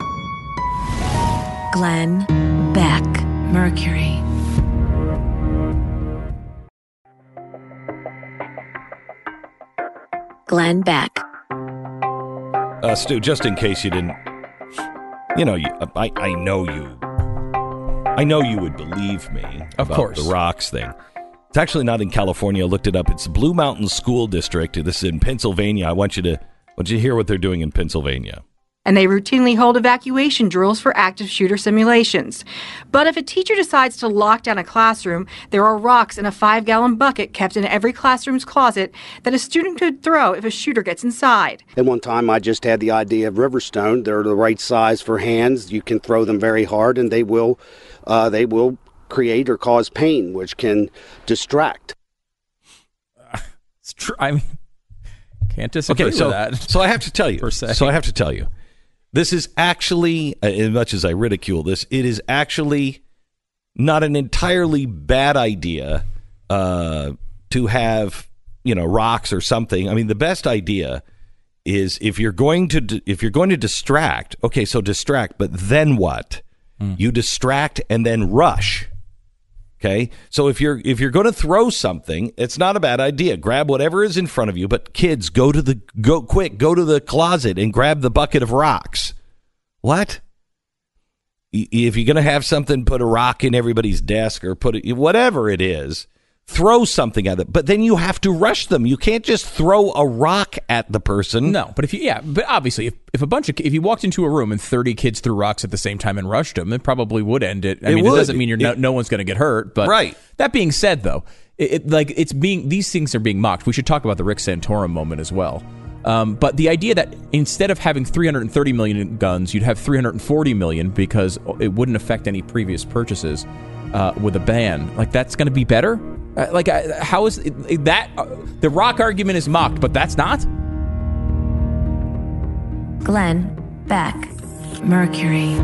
Glenn Beck, Mercury. Glenn Beck. Uh, Stu, just in case you didn't, you know, you, I, I know you, I know you would believe me of about course. the rocks thing. It's actually not in California. I looked it up. It's Blue Mountain School District. This is in Pennsylvania. I want you to, I want you to hear what they're doing in Pennsylvania. And they routinely hold evacuation drills for active shooter simulations. But if a teacher decides to lock down a classroom, there are rocks in a five-gallon bucket kept in every classroom's closet that a student could throw if a shooter gets inside. At one time, I just had the idea of Riverstone. They're the right size for hands. You can throw them very hard, and they will, uh, they will create or cause pain, which can distract. It's true. I mean, can't disagree okay, so, with that. So I have to tell you. Per se. So I have to tell you. This is actually, as much as I ridicule this, it is actually not an entirely bad idea uh, to have, you know, rocks or something. I mean, the best idea is if you're going to if you're going to distract. Okay, so distract, but then what? Mm. You distract and then rush. Okay, so if you're if you're going to throw something, it's not a bad idea. Grab whatever is in front of you, but kids, go to the go quick, go to the closet and grab the bucket of rocks. What? If you're going to have something, put a rock in everybody's desk or put it, whatever it is, throw something at it. But then you have to rush them. You can't just throw a rock at the person. No, but if you, yeah, but obviously, if, if a bunch of, if you walked into a room and thirty kids threw rocks at the same time and rushed them, it probably would end it. I it mean, would. It doesn't mean you're it, no, no one's going to get hurt, but right. That being said, though, it, it like it's being these things are being mocked. We should talk about the Rick Santorum moment as well. Um, but the idea that instead of having three hundred thirty million guns, you'd have three hundred forty million because it wouldn't affect any previous purchases uh, with a ban, like that's going to be better. Uh, like, uh, how is it, that? Uh, the rock argument is mocked, but that's not? Glenn Beck, Mercury.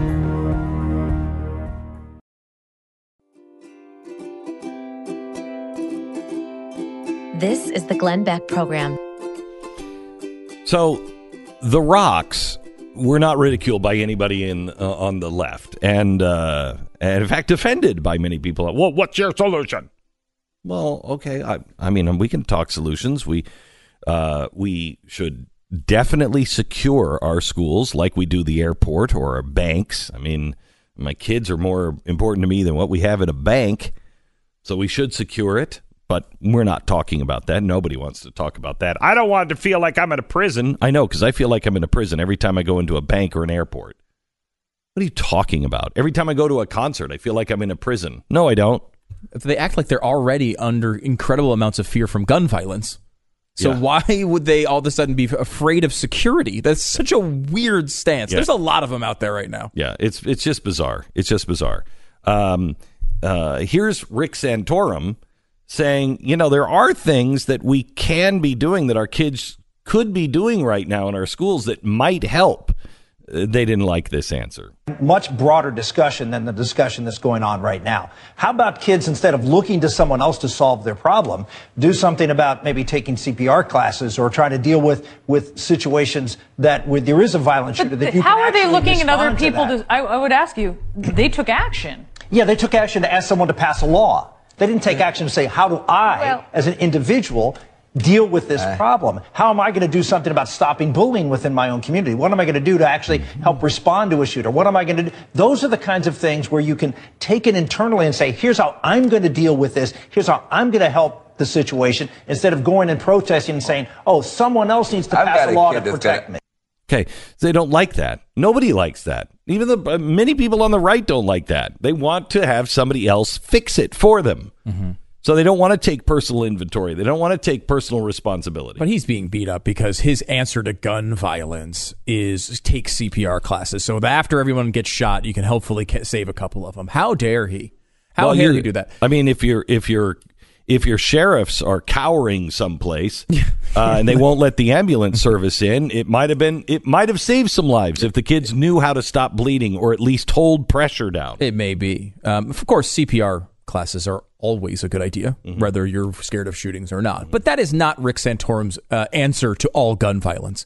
This is the Glenn Beck Program. So, the rocks were not ridiculed by anybody in uh, on the left, and, uh, and in fact, defended by many people. Well, what's your solution? Well, okay. I, I mean, we can talk solutions. We uh, we should definitely secure our schools like we do the airport or our banks. I mean, my kids are more important to me than what we have in a bank, so we should secure it. But we're not talking about that. Nobody wants to talk about that. I don't want to feel like I'm in a prison. I know, because I feel like I'm in a prison every time I go into a bank or an airport. What are you talking about? Every time I go to a concert, I feel like I'm in a prison. No, I don't. They act like they're already under incredible amounts of fear from gun violence. So yeah. Why would they all of a sudden be afraid of security? That's such a weird stance. Yeah. There's a lot of them out there right now. Yeah, it's it's just bizarre. It's just bizarre. Um, uh, here's Rick Santorum saying, you know, there are things that we can be doing that our kids could be doing right now in our schools that might help they didn't like this answer. Much broader discussion than the discussion that's going on right now. How about kids, instead of looking to someone else to solve their problem, do something about maybe taking C P R classes or trying to deal with, with situations that where there is a violent shooter that you How can are they actually looking at other respond to people? that. To, I, I would ask you, they took action. Yeah, they took action to ask someone to pass a law. They didn't take action to say, how do I, Well- as an individual, deal with this problem? How am I going to do something about stopping bullying within my own community? What am I going to do to actually help respond to a shooter? What am I going to do? Those are the kinds of things where you can take it internally and say, here's how I'm going to deal with this. Here's how I'm going to help the situation, instead of going and protesting and saying, oh, someone else needs to I've pass got a a law kid to that's protect got- me. Okay, so they don't like that. Nobody likes that. Even the uh, many people on the right don't like that. They want to have somebody else fix it for them. Mm-hmm. So they don't want to take personal inventory. They don't want to take personal responsibility. But he's being beat up because his answer to gun violence is take C P R classes. So that after everyone gets shot, you can hopefully ca- save a couple of them. How dare he? How Well, dare you- he do that? I mean, if you're if you're if your sheriffs are cowering someplace uh, and they won't let the ambulance service in, it might have been it might have saved some lives if the kids knew how to stop bleeding or at least hold pressure down. It may be. Um, of course, C P R classes are always a good idea, Mm-hmm. whether you're scared of shootings or not. But that is not Rick Santorum's uh, answer to all gun violence.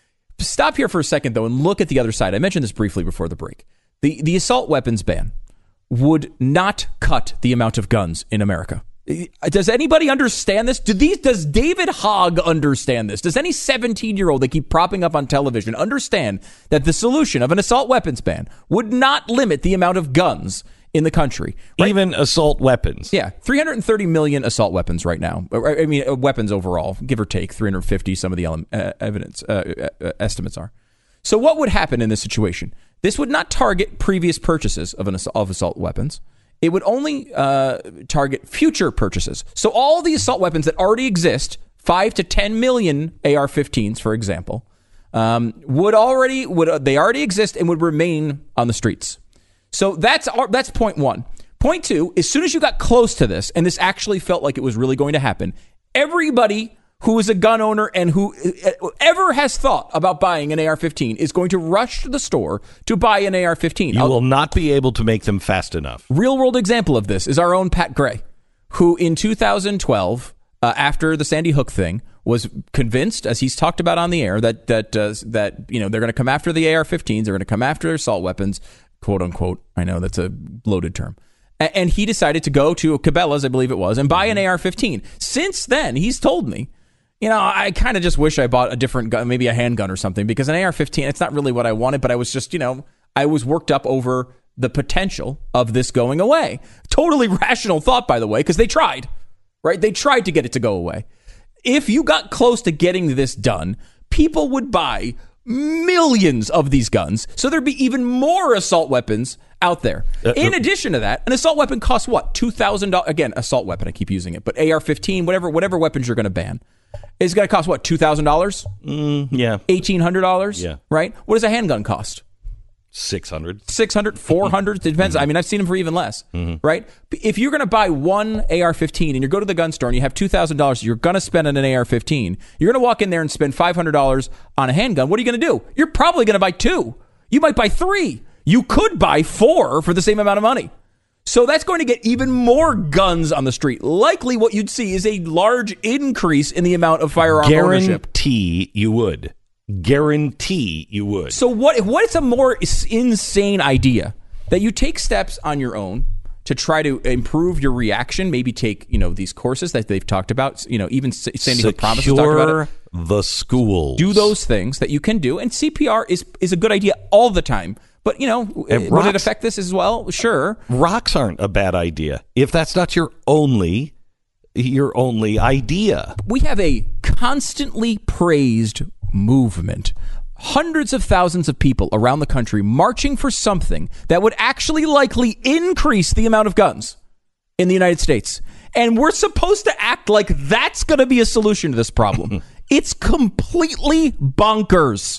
Stop here for a second, though, and look at the other side. I mentioned this briefly before the break. The, the assault weapons ban would not cut the amount of guns in America. Does anybody understand this? Do these? Does David Hogg understand this? Does any seventeen-year-old they keep propping up on television understand that the solution of an assault weapons ban would not limit the amount of guns in the country? Right? Even assault weapons. Yeah, three hundred thirty million assault weapons right now. I mean, uh, weapons overall, give or take, three hundred fifty, some of the ele- uh, evidence uh, uh, estimates are. So what would happen in this situation? This would not target previous purchases of, an ass- of assault weapons. It would only uh, target future purchases. So all the assault weapons that already exist, five to ten million A R fifteens, for example, um, would already would uh, they already exist and would remain on the streets. So that's our, that's point one. Point two, as soon as you got close to this, and this actually felt like it was really going to happen, everybody who is a gun owner and who ever has thought about buying an A R fifteen is going to rush to the store to buy an A R fifteen. You will not be able to make them fast enough. Real world example of this is our own Pat Gray, who in two thousand twelve, uh, after the Sandy Hook thing, was convinced, as he's talked about on the air, that that uh, that you know they're going to come after the A R fifteens, they're going to come after assault weapons, quote unquote. I know that's a loaded term. A- and he decided to go to Cabela's, I believe it was, and buy an A R fifteen. Since then, he's told me, you know, I kind of just wish I bought a different gun, maybe a handgun or something, because an A R fifteen, it's not really what I wanted, but I was just, you know, I was worked up over the potential of this going away. Totally rational thought, by the way, because they tried, right? They tried to get it to go away. If you got close to getting this done, people would buy millions of these guns, so there'd be even more assault weapons out there. Uh, In addition to that, an assault weapon costs what? two thousand dollars. Again, assault weapon, I keep using it, but A R fifteen, whatever, whatever weapons you're going to ban. It's going to cost what, two thousand dollars? Mm, yeah. eighteen hundred dollars? Yeah. Right? What does a handgun cost? six hundred. six hundred, four hundred, it depends. Mm-hmm. I mean, I've seen them for even less, mm-hmm. right? If you're going to buy one A R fifteen and you go to the gun store and you have two thousand dollars you're going to spend on an A R fifteen, you're going to walk in there and spend five hundred dollars on a handgun. What are you going to do? You're probably going to buy two. You might buy three. You could buy four for the same amount of money. So that's going to get even more guns on the street. Likely what you'd see is a large increase in the amount of firearm ownership. Guarantee you would. Guarantee you would. So what? What's a more insane idea that you take steps on your own to try to improve your reaction? Maybe take, you know, these courses that they've talked about. You know, even Sandy Hook Promise has talked about it. The schools. Do those things that you can do, and C P R is is a good idea all the time. But, you know, And would rocks- it affect this as well? Sure. Rocks aren't a bad idea if that's not your only your only idea. We have a constantly praised movement. Hundreds of thousands of people around the country marching for something that would actually likely increase the amount of guns in the United States. And we're supposed to act like that's going to be a solution to this problem. It's completely bonkers.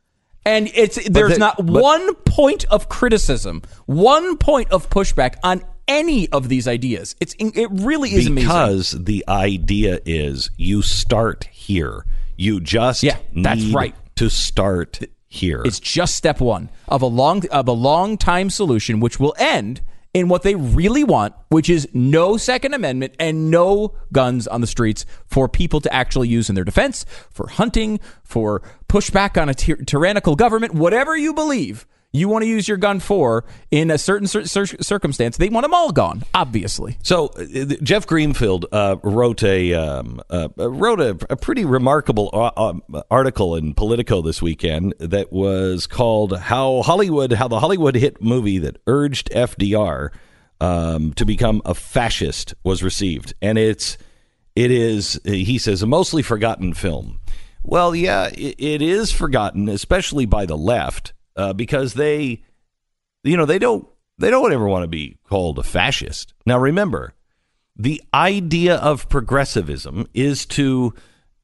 And it's there's the- not but- one point of criticism, one point of pushback on any of these ideas. It's it really is amazing. Because the idea is you start here. You just Yeah, that's need right. to start here. It's just step one of a long of a long time solution, which will end in what they really want, which is no Second Amendment and no guns on the streets for people to actually use in their defense, for hunting, for pushback on a ty- tyrannical government, whatever you believe you want to use your gun for in a certain cir- cir- circumstance. They want them all gone, obviously. So uh, Jeff Greenfield uh, wrote a um, uh, wrote a, a pretty remarkable uh, article in Politico this weekend that was called "How Hollywood, How the Hollywood Hit Movie That Urged F D R um, to Become a Fascist Was Received," and it's it is he says a mostly forgotten film. Well, yeah, it, it is forgotten, especially by the left. Uh, because they, you know, they don't they don't ever want to be called a fascist. Now, remember, the idea of progressivism is to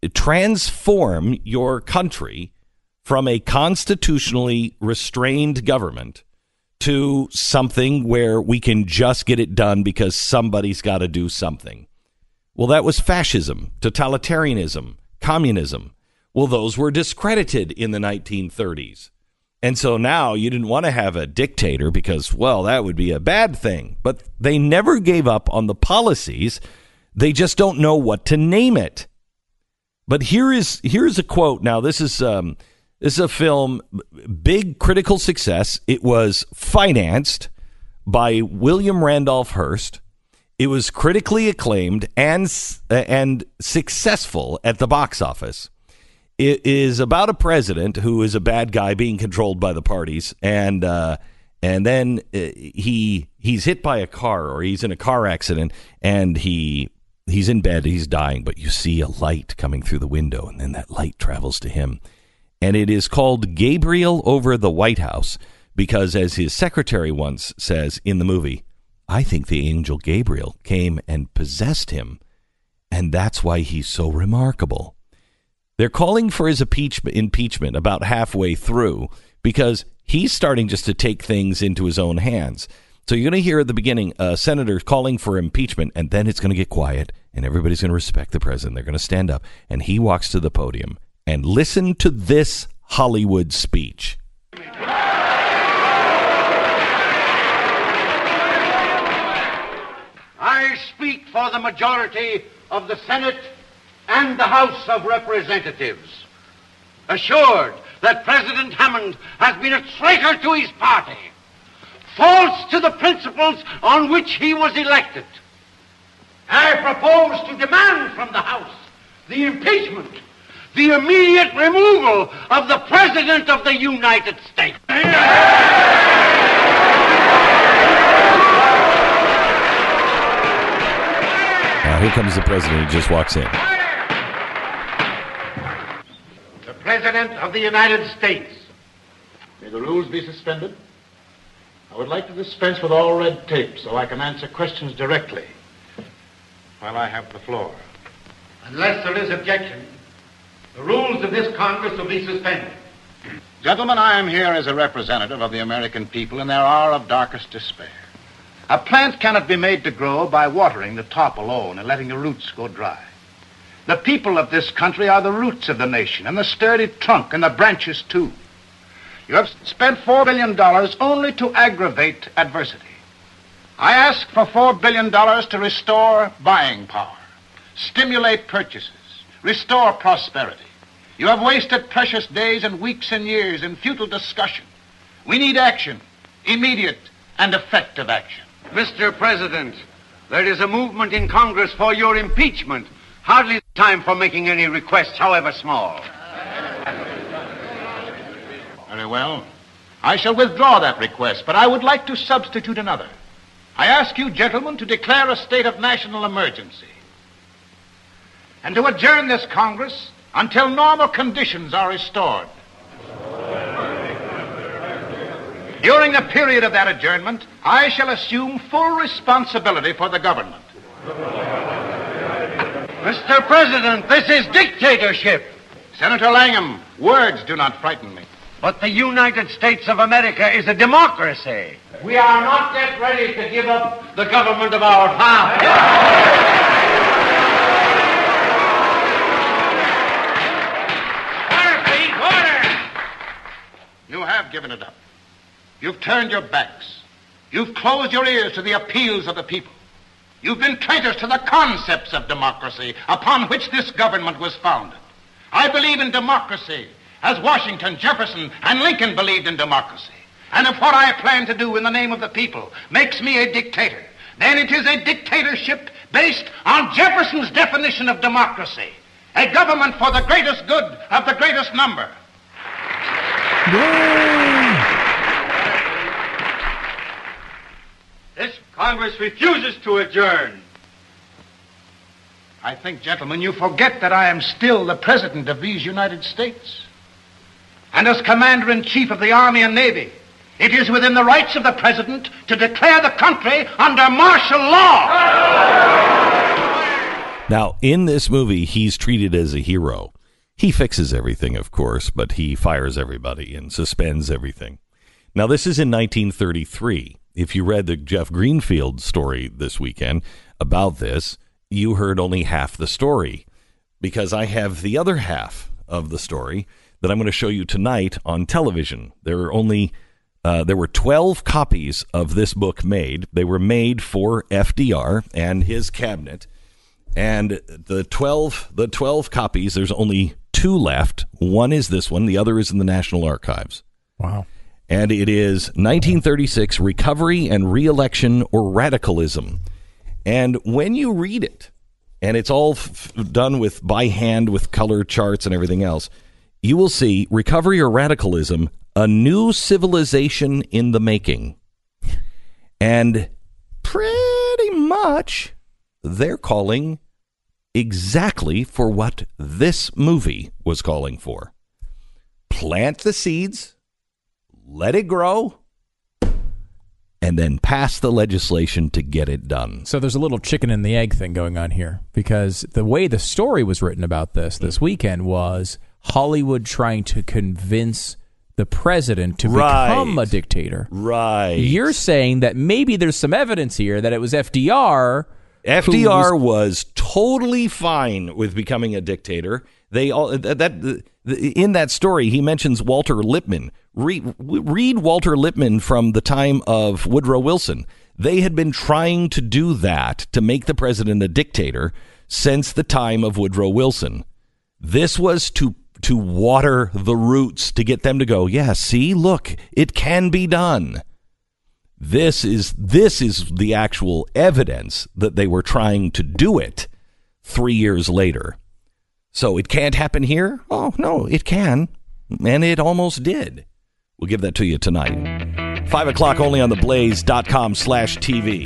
transform your country from a constitutionally restrained government to something where we can just get it done because somebody's got to do something. Well, that was fascism, totalitarianism, communism. Well, those were discredited in the nineteen thirties. And so now you didn't want to have a dictator because, well, that would be a bad thing. But they never gave up on the policies. They just don't know what to name it. But here is here's a quote. Now, this is um, this is a film, big critical success. It was financed by William Randolph Hearst. It was critically acclaimed and and successful at the box office. It is about a president who is a bad guy being controlled by the parties, and uh, and then uh, he he's hit by a car, or he's in a car accident, and he he's in bed, he's dying, but you see a light coming through the window, and then that light travels to him, and it is called Gabriel Over the White House because, as his secretary once says in the movie, I think the angel Gabriel came and possessed him, and that's why he's so remarkable. They're calling for his impeachment about halfway through because he's starting just to take things into his own hands. So you're going to hear at the beginning a senator calling for impeachment, and then it's going to get quiet, and everybody's going to respect the president. They're going to stand up, and he walks to the podium. And listen to this Hollywood speech. I speak for the majority of the Senate and the House of Representatives, assured that President Hammond has been a traitor to his party, false to the principles on which he was elected. I propose to demand from the House the impeachment, the immediate removal of the President of the United States. Now, here comes the president. He just walks in. President of the United States. May the rules be suspended? I would like to dispense with all red tape so I can answer questions directly while I have the floor. Unless there is objection, the rules of this Congress will be suspended. Gentlemen, I am here as a representative of the American people in their hour of darkest despair. A plant cannot be made to grow by watering the top alone and letting the roots go dry. The people of this country are the roots of the nation, and the sturdy trunk and the branches, too. You have spent four billion dollars only to aggravate adversity. I ask for four billion dollars to restore buying power, stimulate purchases, restore prosperity. You have wasted precious days and weeks and years in futile discussion. We need action, immediate and effective action. Mister President, there is a movement in Congress for your impeachment. Hardly time for making any requests, however small. Very well. I shall withdraw that request, but I would like to substitute another. I ask you, gentlemen, to declare a state of national emergency and to adjourn this Congress until normal conditions are restored. During the period of that adjournment, I shall assume full responsibility for the government. Mister President, this is dictatorship. Senator Langham, words do not frighten me. But the United States of America is a democracy. We are not yet ready to give up the government of our fathers. have given it up. You've turned your backs. You've closed your ears to the appeals of the people. You've been traitors to the concepts of democracy upon which this government was founded. I believe in democracy as Washington, Jefferson, and Lincoln believed in democracy. And if what I plan to do in the name of the people makes me a dictator, then it is a dictatorship based on Jefferson's definition of democracy, a government for the greatest good of the greatest number. This Congress refuses to adjourn. I think, gentlemen, you forget that I am still the President of these United States. And as Commander-in-Chief of the Army and Navy, it is within the rights of the President to declare the country under martial law. Now, in this movie, he's treated as a hero. He fixes everything, of course, but he fires everybody and suspends everything. Now, this is in nineteen thirty-three. If you read the Jeff Greenfield story this weekend about this, you heard only half the story, because I have the other half of the story that I'm going to show you tonight on television. There are only uh, there were twelve copies of this book made. They were made for F D R and his cabinet, and the twelve the twelve copies, there's only two left. One is this one, the other is in the National Archives. Wow. And it is nineteen thirty-six, Recovery and Re-election or Radicalism. And when you read it, and it's all f- done with by hand with color charts and everything else, you will see Recovery or Radicalism, a new civilization in the making. And pretty much they're calling exactly for what this movie was calling for. Plant the seeds, let it grow, and then pass the legislation to get it done. So there's a little chicken and the egg thing going on here, because the way the story was written about this this weekend was Hollywood trying to convince the president to Right. become a dictator. Right. You're saying that maybe there's some evidence here that it was F D R. F D R was, was totally fine with becoming a dictator. They all that, that in that story he mentions Walter Lippmann. Read, read Walter Lippmann from the time of Woodrow Wilson. They had been trying to do that to make the president a dictator since the time of Woodrow Wilson. This was to to water the roots, to get them to go, yeah, see, look, it can be done. This is this is the actual evidence that they were trying to do it three years later. So it can't happen here? Oh, no, it can. And it almost did. We'll give that to you tonight. Five o'clock only on the blaze dot com slash TV.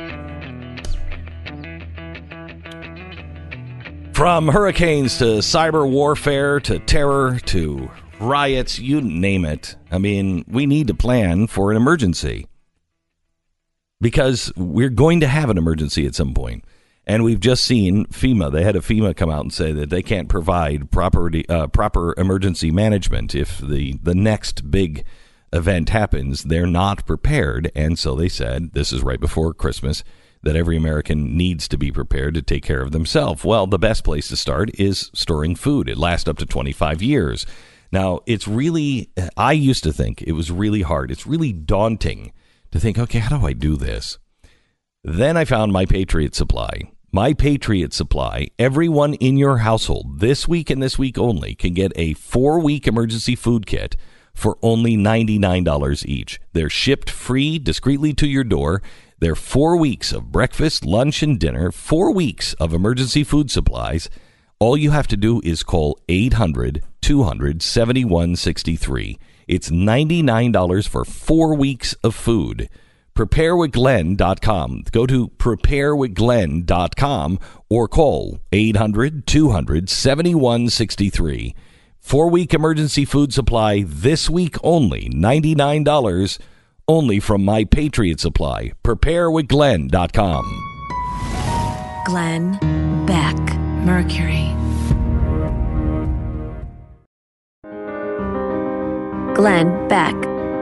From hurricanes to cyber warfare to terror to riots, you name it. I mean, we need to plan for an emergency, because we're going to have an emergency at some point. And we've just seen FEMA, the head of FEMA, come out and say that they can't provide proper, uh, proper emergency management. If the, the next big event happens, they're not prepared. And so they said, this is right before Christmas, that every American needs to be prepared to take care of themselves. Well, the best place to start is storing food. It lasts up to twenty-five years. Now, it's really, I used to think it was really hard. It's really daunting to think, okay, how do I do this? Then I found My Patriot Supply. My Patriot Supply, everyone in your household this week and this week only can get a four-week emergency food kit for only ninety-nine dollars each. They're shipped free discreetly to your door. They're four weeks of breakfast, lunch, and dinner, four weeks of emergency food supplies. All you have to do is call eight hundred, two hundred, seventy-one sixty-three. It's ninety-nine dollars for four weeks of food. prepare with glenn dot com. Go to prepare with glenn dot com or call eight hundred, two hundred, seventy-one sixty-three. Four-week emergency food supply this week only, ninety-nine dollars, only from My Patriot Supply. prepare with glenn dot com. Glenn Beck, Mercury. Glenn Beck.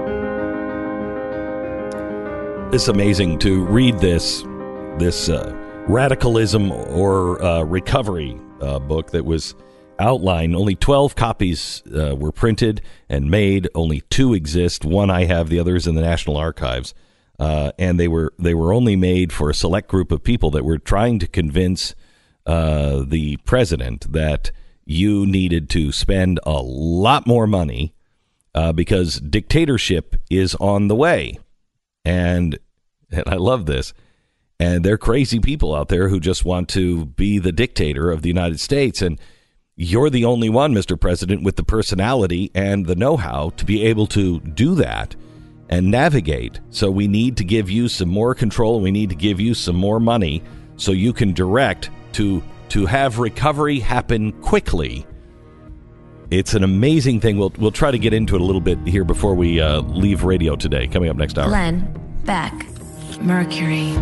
It's amazing to read this this uh, radicalism or uh, recovery uh, book that was outline. Only twelve copies uh, were printed and made. Only two exist. One I have, the other is in the National Archives. Uh, and they were they were only made for a select group of people that were trying to convince uh, the president that you needed to spend a lot more money uh, because dictatorship is on the way. And, and I love this. And they're crazy people out there who just want to be the dictator of the United States. And you're the only one, Mister President, with the personality and the know-how to be able to do that and navigate. So we need to give you some more control. We need to give you some more money so you can direct to to have recovery happen quickly. It's an amazing thing. We'll we'll try to get into it a little bit here before we uh, leave radio today. Coming up next hour. Glenn Beck, Mercury.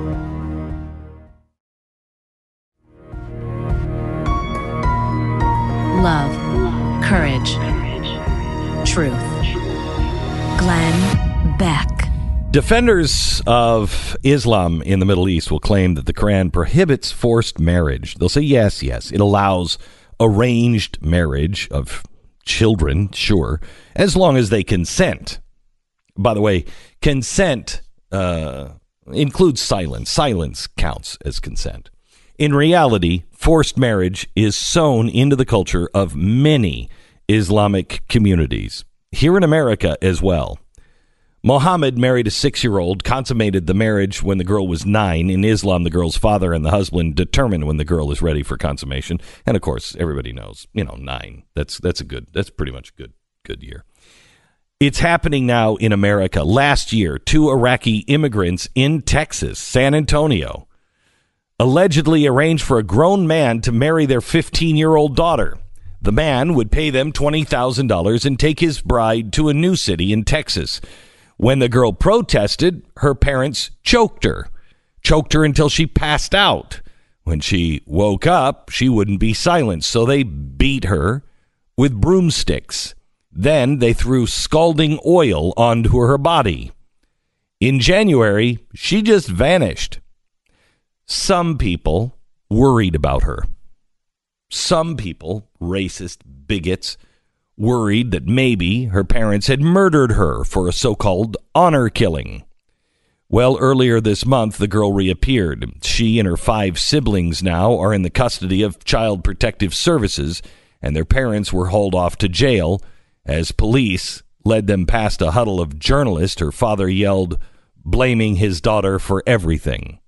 Love, courage, truth. Glenn Beck. Defenders of Islam in the Middle East will claim that the Quran prohibits forced marriage. They'll say, yes, yes, it allows arranged marriage of children, sure, as long as they consent. By the way, consent uh, includes silence. Silence counts as consent. In reality, forced marriage is sewn into the culture of many Islamic communities, here in America as well. Mohammed married a six-year-old, consummated the marriage when the girl was nine. In Islam, the girl's father and the husband determine when the girl is ready for consummation. And of course, everybody knows, you know, nine. That's that's a good, that's pretty much a good, good year. It's happening now in America. Last year, two Iraqi immigrants in Texas, San Antonio, allegedly arranged for a grown man to marry their fifteen-year-old daughter. The man would pay them twenty thousand dollars and take his bride to a new city in Texas. When the girl protested, her parents choked her. Choked her until she passed out. When she woke up, she wouldn't be silenced, so they beat her with broomsticks. Then they threw scalding oil onto her body. In January, she just vanished. Some people worried about her. Some people, racist bigots, worried that maybe her parents had murdered her for a so-called honor killing. Well, earlier this month, the girl reappeared. She and her five siblings now are in the custody of Child Protective Services, and their parents were hauled off to jail as police led them past a huddle of journalists. Her father yelled, blaming his daughter for everything.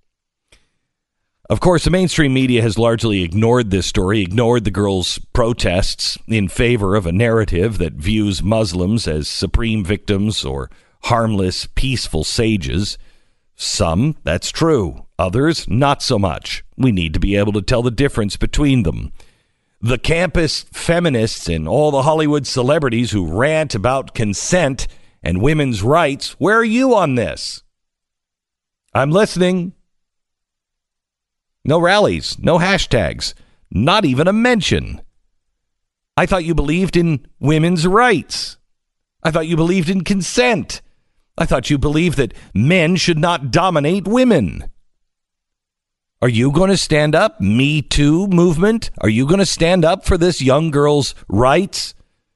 Of course, the mainstream media has largely ignored this story, ignored the girl's protests in favor of a narrative that views Muslims as supreme victims or harmless, peaceful sages. Some, that's true. Others, not so much. We need to be able to tell the difference between them. The campus feminists and all the Hollywood celebrities who rant about consent and women's rights, where are you on this? I'm listening. No rallies, no hashtags, not even a mention. I thought you believed in women's rights. I thought you believed in consent. I thought you believed that men should not dominate women. Are you going to stand up, Me Too movement? Are you going to stand up for this young girl's rights?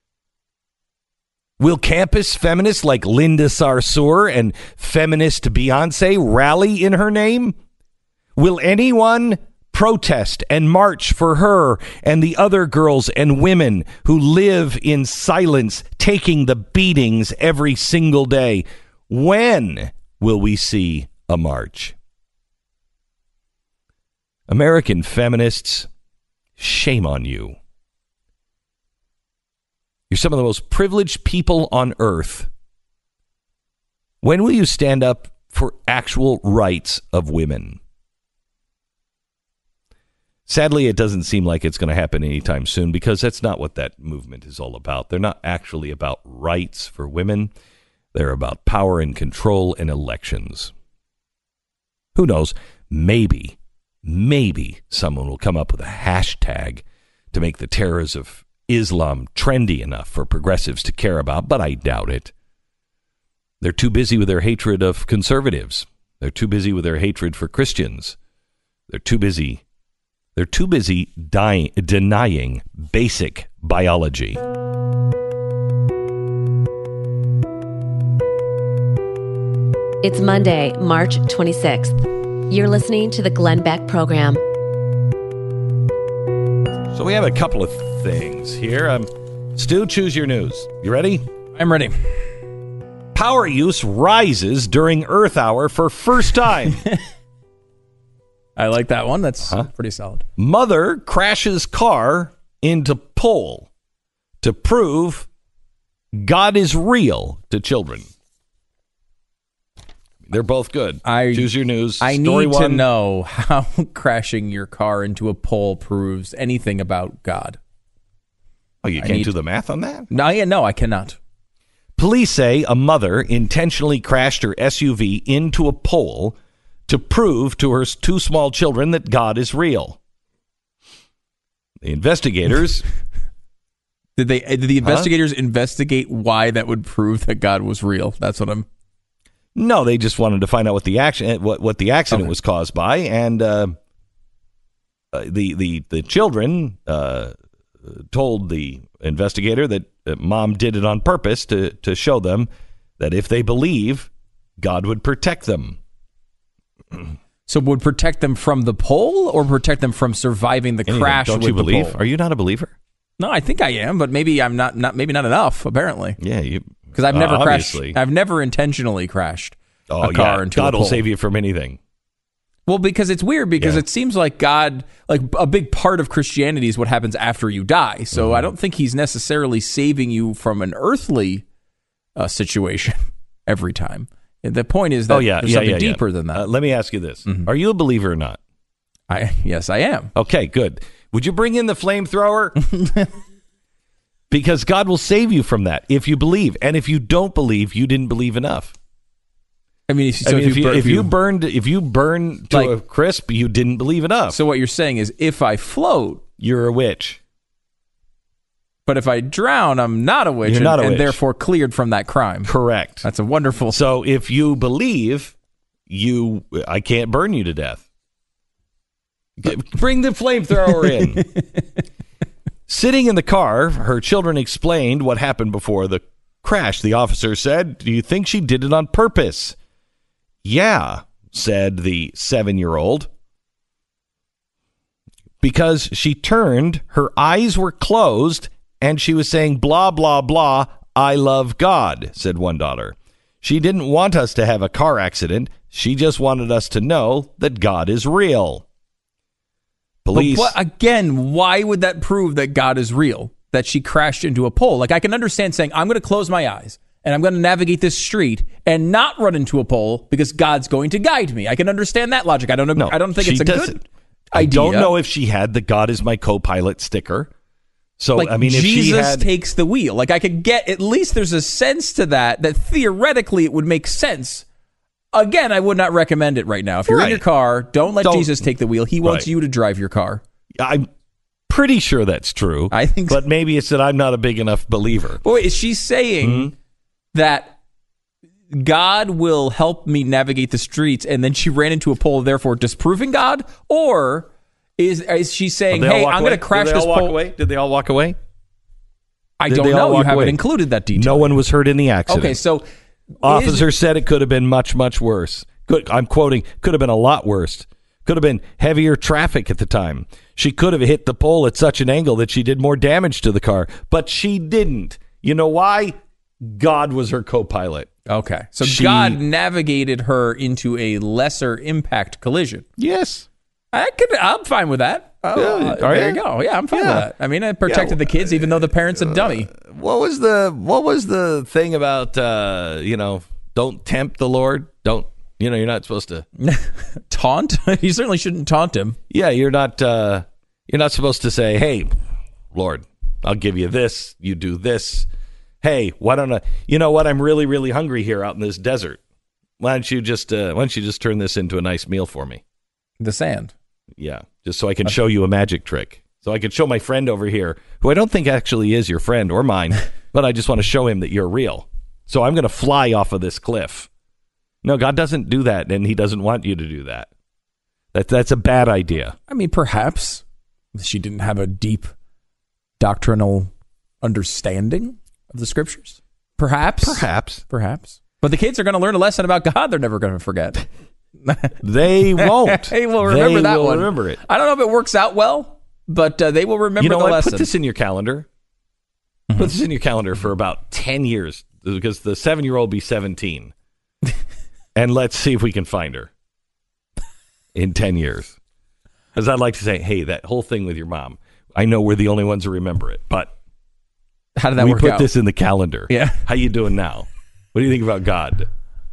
Will campus feminists like Linda Sarsour and feminist Beyonce rally in her name? Will anyone protest and march for her and the other girls and women who live in silence, taking the beatings every single day? When will we see a march? American feminists, shame on you. You're some of the most privileged people on earth. When will you stand up for actual rights of women? Sadly, it doesn't seem like it's going to happen anytime soon because that's not what that movement is all about. They're not actually about rights for women. They're about power and control and elections. Who knows? Maybe, maybe someone will come up with a hashtag to make the terrors of Islam trendy enough for progressives to care about, but I doubt it. They're too busy with their hatred of conservatives. They're too busy with their hatred for Christians. They're too busy They're too busy dying, denying basic biology. It's Monday, March twenty-sixth. You're listening to the Glenn Beck Program. So we have a couple of things here. Um, Stu, choose your news. You ready? I'm ready. Power use rises during Earth Hour for first time. I like that one. That's huh? pretty solid. Mother crashes car into pole to prove God is real to children. They're both good. I, Choose your news. I Story need one. to know how crashing your car into a pole proves anything about God. Oh, you I can't need do the math on that? No, yeah, no, I cannot. Police say a mother intentionally crashed her S U V into a pole to prove to her two small children that God is real. The investigators... Did they? Did the investigators huh? investigate why that would prove that God was real? That's what I'm... No, they just wanted to find out what the action, what, what the accident okay. was caused by, and uh, uh, the the the children uh, told the investigator that uh, mom did it on purpose to to show them that if they believe, God would protect them. So would protect them from the pole, or protect them from surviving the Anything, crash? Don't with you believe? The pole? Are you not a believer? No, I think I am, but maybe I'm not. Not maybe not enough. Apparently, yeah, you. Because I've never uh, crashed. Obviously. I've never intentionally crashed oh, a car yeah. into God a pole. will save you from anything. Well, because it's weird because yeah. it seems like God, like a big part of Christianity is what happens after you die. So mm-hmm. I don't think he's necessarily saving you from an earthly uh, situation every time. And the point is that oh, yeah. there's yeah, something yeah, deeper yeah. than that. Uh, let me ask you this. Mm-hmm. Are you a believer or not? I Yes, I am. Okay, good. Would you bring in the flamethrower? Because God will save you from that if you believe. And if you don't believe, you didn't believe enough. I mean, if, so I mean, if, you, bur- if you burned, if you burn to like, a crisp, you didn't believe enough. So what you're saying is, if I float, you're a witch. But if I drown, I'm not a witch, You're and, not a and witch. therefore cleared from that crime. Correct. That's a wonderful. So if you believe, you, I can't burn you to death. Bring the flamethrower in. Sitting in the car, her children explained what happened before the crash. The officer said, "Do you think she did it on purpose?" "Yeah," said the seven-year-old. "Because she turned, her eyes were closed, and she was saying, blah, blah, blah, I love God," said one daughter. "She didn't want us to have a car accident. She just wanted us to know that God is real." Police. But what, again, why would that prove that God is real? That she crashed into a pole? Like, I can understand saying, I'm going to close my eyes and I'm going to navigate this street and not run into a pole because God's going to guide me. I can understand that logic. I don't. No, I don't think she it's a doesn't. good I idea. don't know if she had the "God is my co-pilot" sticker. So like, I mean, if Jesus she had, takes the wheel. Like, I could get at least there's a sense to that that theoretically it would make sense. Again, I would not recommend it right now. If you're Right. in your car, don't let Don't- Jesus take the wheel. He wants Right. you to drive your car. I'm pretty sure that's true. I think, but maybe it's that I'm not a big enough believer. Boy, is she saying Mm-hmm. that God will help me navigate the streets, and then she ran into a pole, therefore disproving God? Or is is she saying, Did they all hey, walk I'm away? going to crash Did they this all walk pole? away? Did they all walk away? I Did don't they all know. You walk haven't away? included that detail. No one was hurt in the accident. Okay, so Officer said it could have been much, much worse. Could, I'm quoting, could have been a lot worse. Could have been heavier traffic at the time. She could have hit the pole at such an angle that she did more damage to the car, but she didn't. You know why? God was her co-pilot. Okay, so She- God navigated her into a lesser impact collision. Yes. I could. I'm fine with that. Oh, Yeah, uh, are there you? you go. Yeah, I'm fine Yeah. with that. I mean, I protected the kids, even though the parent's a dummy. What was the What was the thing about uh, you know? Don't tempt the Lord. Don't you know? You're not supposed to taunt. You certainly shouldn't taunt him. Yeah, you're not. Uh, you're not supposed to say, "Hey, Lord, I'll give you this. You do this." Hey, why don't I? You know what? I'm really, really hungry here out in this desert. Why don't you just? Uh, why don't you just turn this into a nice meal for me? The sand. Yeah, just so I can show you a magic trick. So I can show my friend over here, who I don't think actually is your friend or mine, but I just want to show him that you're real. So I'm going to fly off of this cliff. No, God doesn't do that, and he doesn't want you to do that. That that's a bad idea. I mean, perhaps she didn't have a deep doctrinal understanding of the scriptures. Perhaps. Perhaps. Perhaps. But the kids are going to learn a lesson about God they're never going to forget. They won't. They will remember they that will one. Remember it. I don't know if it works out well, but uh, they will remember you know the what? lesson. Put this in your calendar. Mm-hmm. Put this in your calendar for about ten years, because the seven-year-old will be seventeen. And let's see if we can find her in ten years. Because I'd like to say, hey, that whole thing with your mom, I know we're the only ones who remember it, but how did that we work put out? this in the calendar. Yeah. How you doing now? What do you think about God?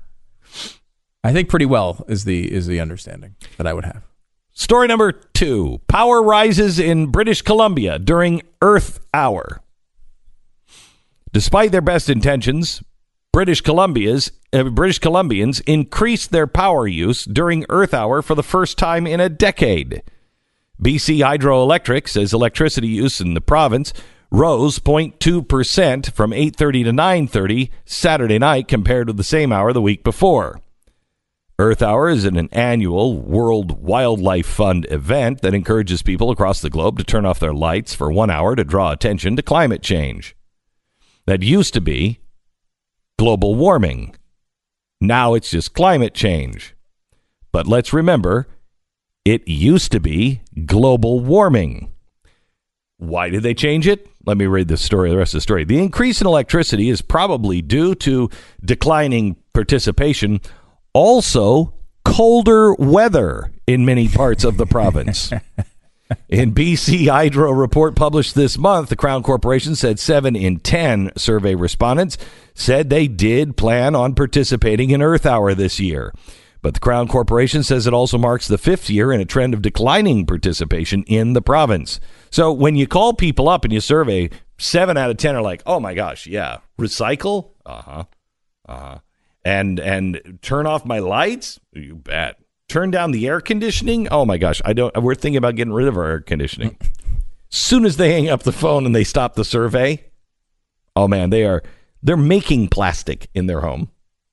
I think pretty well is the is the understanding that I would have. Story number two. Power rises in British Columbia during Earth Hour. Despite their best intentions, British Columbia's uh, British Columbians increased their power use during Earth Hour for the first time in a decade. B C Hydroelectric says electricity use in the province rose zero point two percent from eight thirty to nine thirty Saturday night compared with the same hour the week before. Earth Hour is an annual World Wildlife Fund event that encourages people across the globe to turn off their lights for one hour to draw attention to climate change. That used to be global warming. Now it's just climate change. But let's remember, it used to be global warming. Why did they change it? Let me read the story, the rest of the story. The increase in electricity is probably due to declining participation, also colder weather in many parts of the province. In B C Hydro report published this month, the Crown Corporation said seven in ten survey respondents said they did plan on participating in Earth Hour this year. But the Crown Corporation says it also marks the fifth year in a trend of declining participation in the province. So when you call people up and you survey, seven out of ten are like, oh my gosh, yeah, recycle? Uh-huh, uh-huh. And and turn off my lights? You bet. Turn down the air conditioning? Oh my gosh, I don't. We're thinking about getting rid of our air conditioning. Soon as they hang up the phone and they stop the survey, oh man, they are they're making plastic in their home.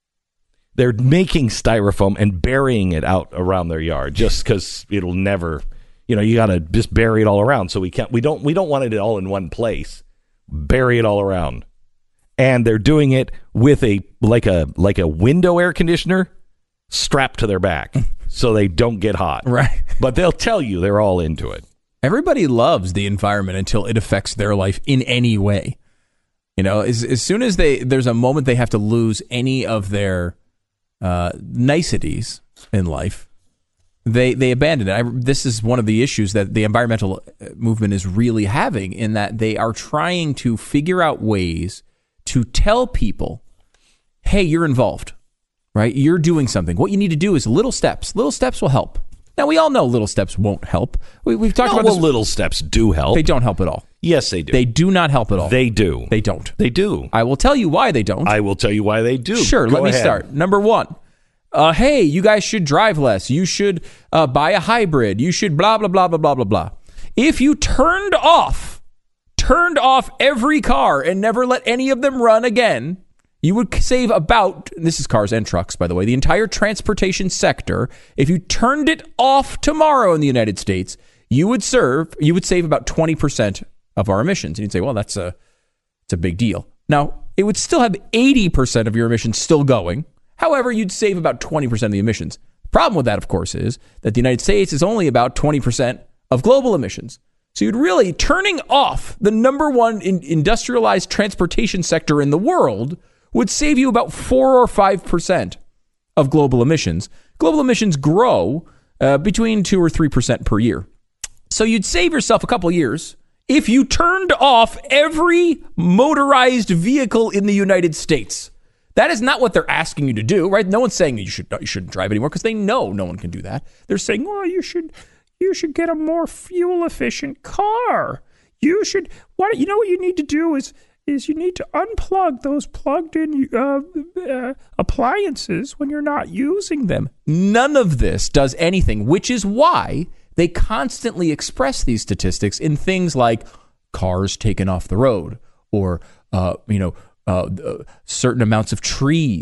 They're making styrofoam and burying it out around their yard just because it'll never, you know, you got to just bury it all around. So we can't, we don't, we don't want it all in one place. Bury it all around. And they're doing it with a, like a, like a window air conditioner strapped to their back so they don't get hot. Right. But they'll tell you they're all into it. Everybody loves the environment until it affects their life in any way. You know, as, as soon as they, there's a moment they have to lose any of their uh, niceties in life, they they abandon it. I, this is one of the issues that the environmental movement is really having, in that they are trying to figure out ways to tell people, hey, you're involved, right? You're doing something. What you need to do is little steps. Little steps will help. Now, we all know little steps won't help. We, we've talked no, about well, this. Little steps do help. They don't help at all. Yes, they do. They do not help at all. They do. They don't. They do. I will tell you why they don't. I will tell you why they do. Sure, Go let me ahead. start. Number one, uh, hey, you guys should drive less. You should uh, buy a hybrid. You should blah, blah, blah, blah, blah, blah, blah. If you turned off, turned off every car and never let any of them run again, you would save about, this is cars and trucks, by the way, the entire transportation sector. If you turned it off tomorrow in the United States, you would serve, you would save about twenty percent of our emissions. And you'd say, well, that's a, it's a big deal. Now, it would still have eighty percent of your emissions still going. However, you'd save about twenty percent of the emissions. The problem with that, of course, is that the United States is only about twenty percent of global emissions. So you'd really, turning off the number one in industrialized transportation sector in the world would save you about four or five percent of global emissions. Global emissions grow uh, between two or three percent per year. So you'd save yourself a couple years if you turned off every motorized vehicle in the United States. That is not what they're asking you to do, right? No one's saying you should you shouldn't drive anymore, because they know no one can do that. They're saying, well, you should you should get a more fuel efficient car. You should. What you know what you need to do is. is you need to unplug those plugged-in uh, uh, appliances when you're not using them. None of this does anything, which is why they constantly express these statistics in things like cars taken off the road, or uh, you know, uh, uh, certain amounts of trees.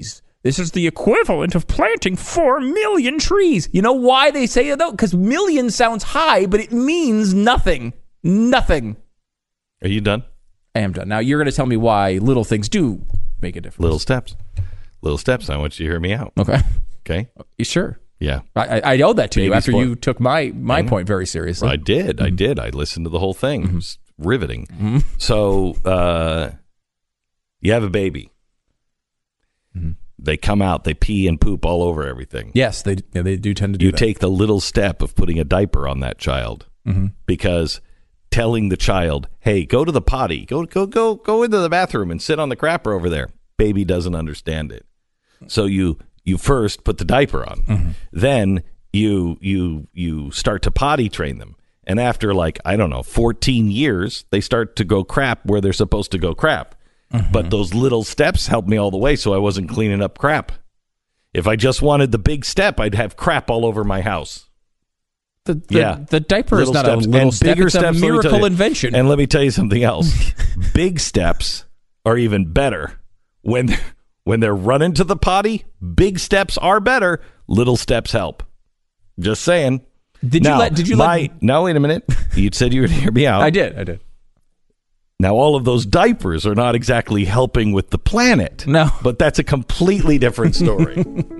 This is the equivalent of planting four million trees. You know why they say it, though? Because million sounds high, but it means nothing. Nothing. Are you done? I am done. Now, you're going to tell me why little things do make a difference. Little steps. Little steps. I want you to hear me out. Okay. Okay? You sure? Yeah. I, I owe that to Baby you after sport. you took my, my Mhm. point very seriously. I did. Mm-hmm. I did. I listened to the whole thing. Mm-hmm. It was riveting. Mm-hmm. So, uh, you have a baby. Mm-hmm. They come out, they pee and poop all over everything. Yes, they yeah, they do tend to do you that. take the little step of putting a diaper on that child Mm-hmm. because telling the child, hey, go to the potty, go go go go into the bathroom and sit on the crapper over there. Baby doesn't understand it. So you you first put the diaper on. Mm-hmm. Then you you you start to potty train them. And after like, I don't know, fourteen years, they start to go crap where they're supposed to go crap. Mm-hmm. But those little steps helped me all the way, so I wasn't cleaning up crap. If I just wanted the big step, I'd have crap all over my house. The, the, yeah, the diaper little is not steps. a little And step; bigger it's a steps, let me tell miracle you. invention. And let me tell you something else: big steps are even better when when they're running to the potty. Big steps are better. Little steps help. Just saying. Did now, you let? Did you my, let? No, wait a minute. You said you would hear me out. I did. I did. Now, all of those diapers are not exactly helping with the planet. No. But that's a completely different story.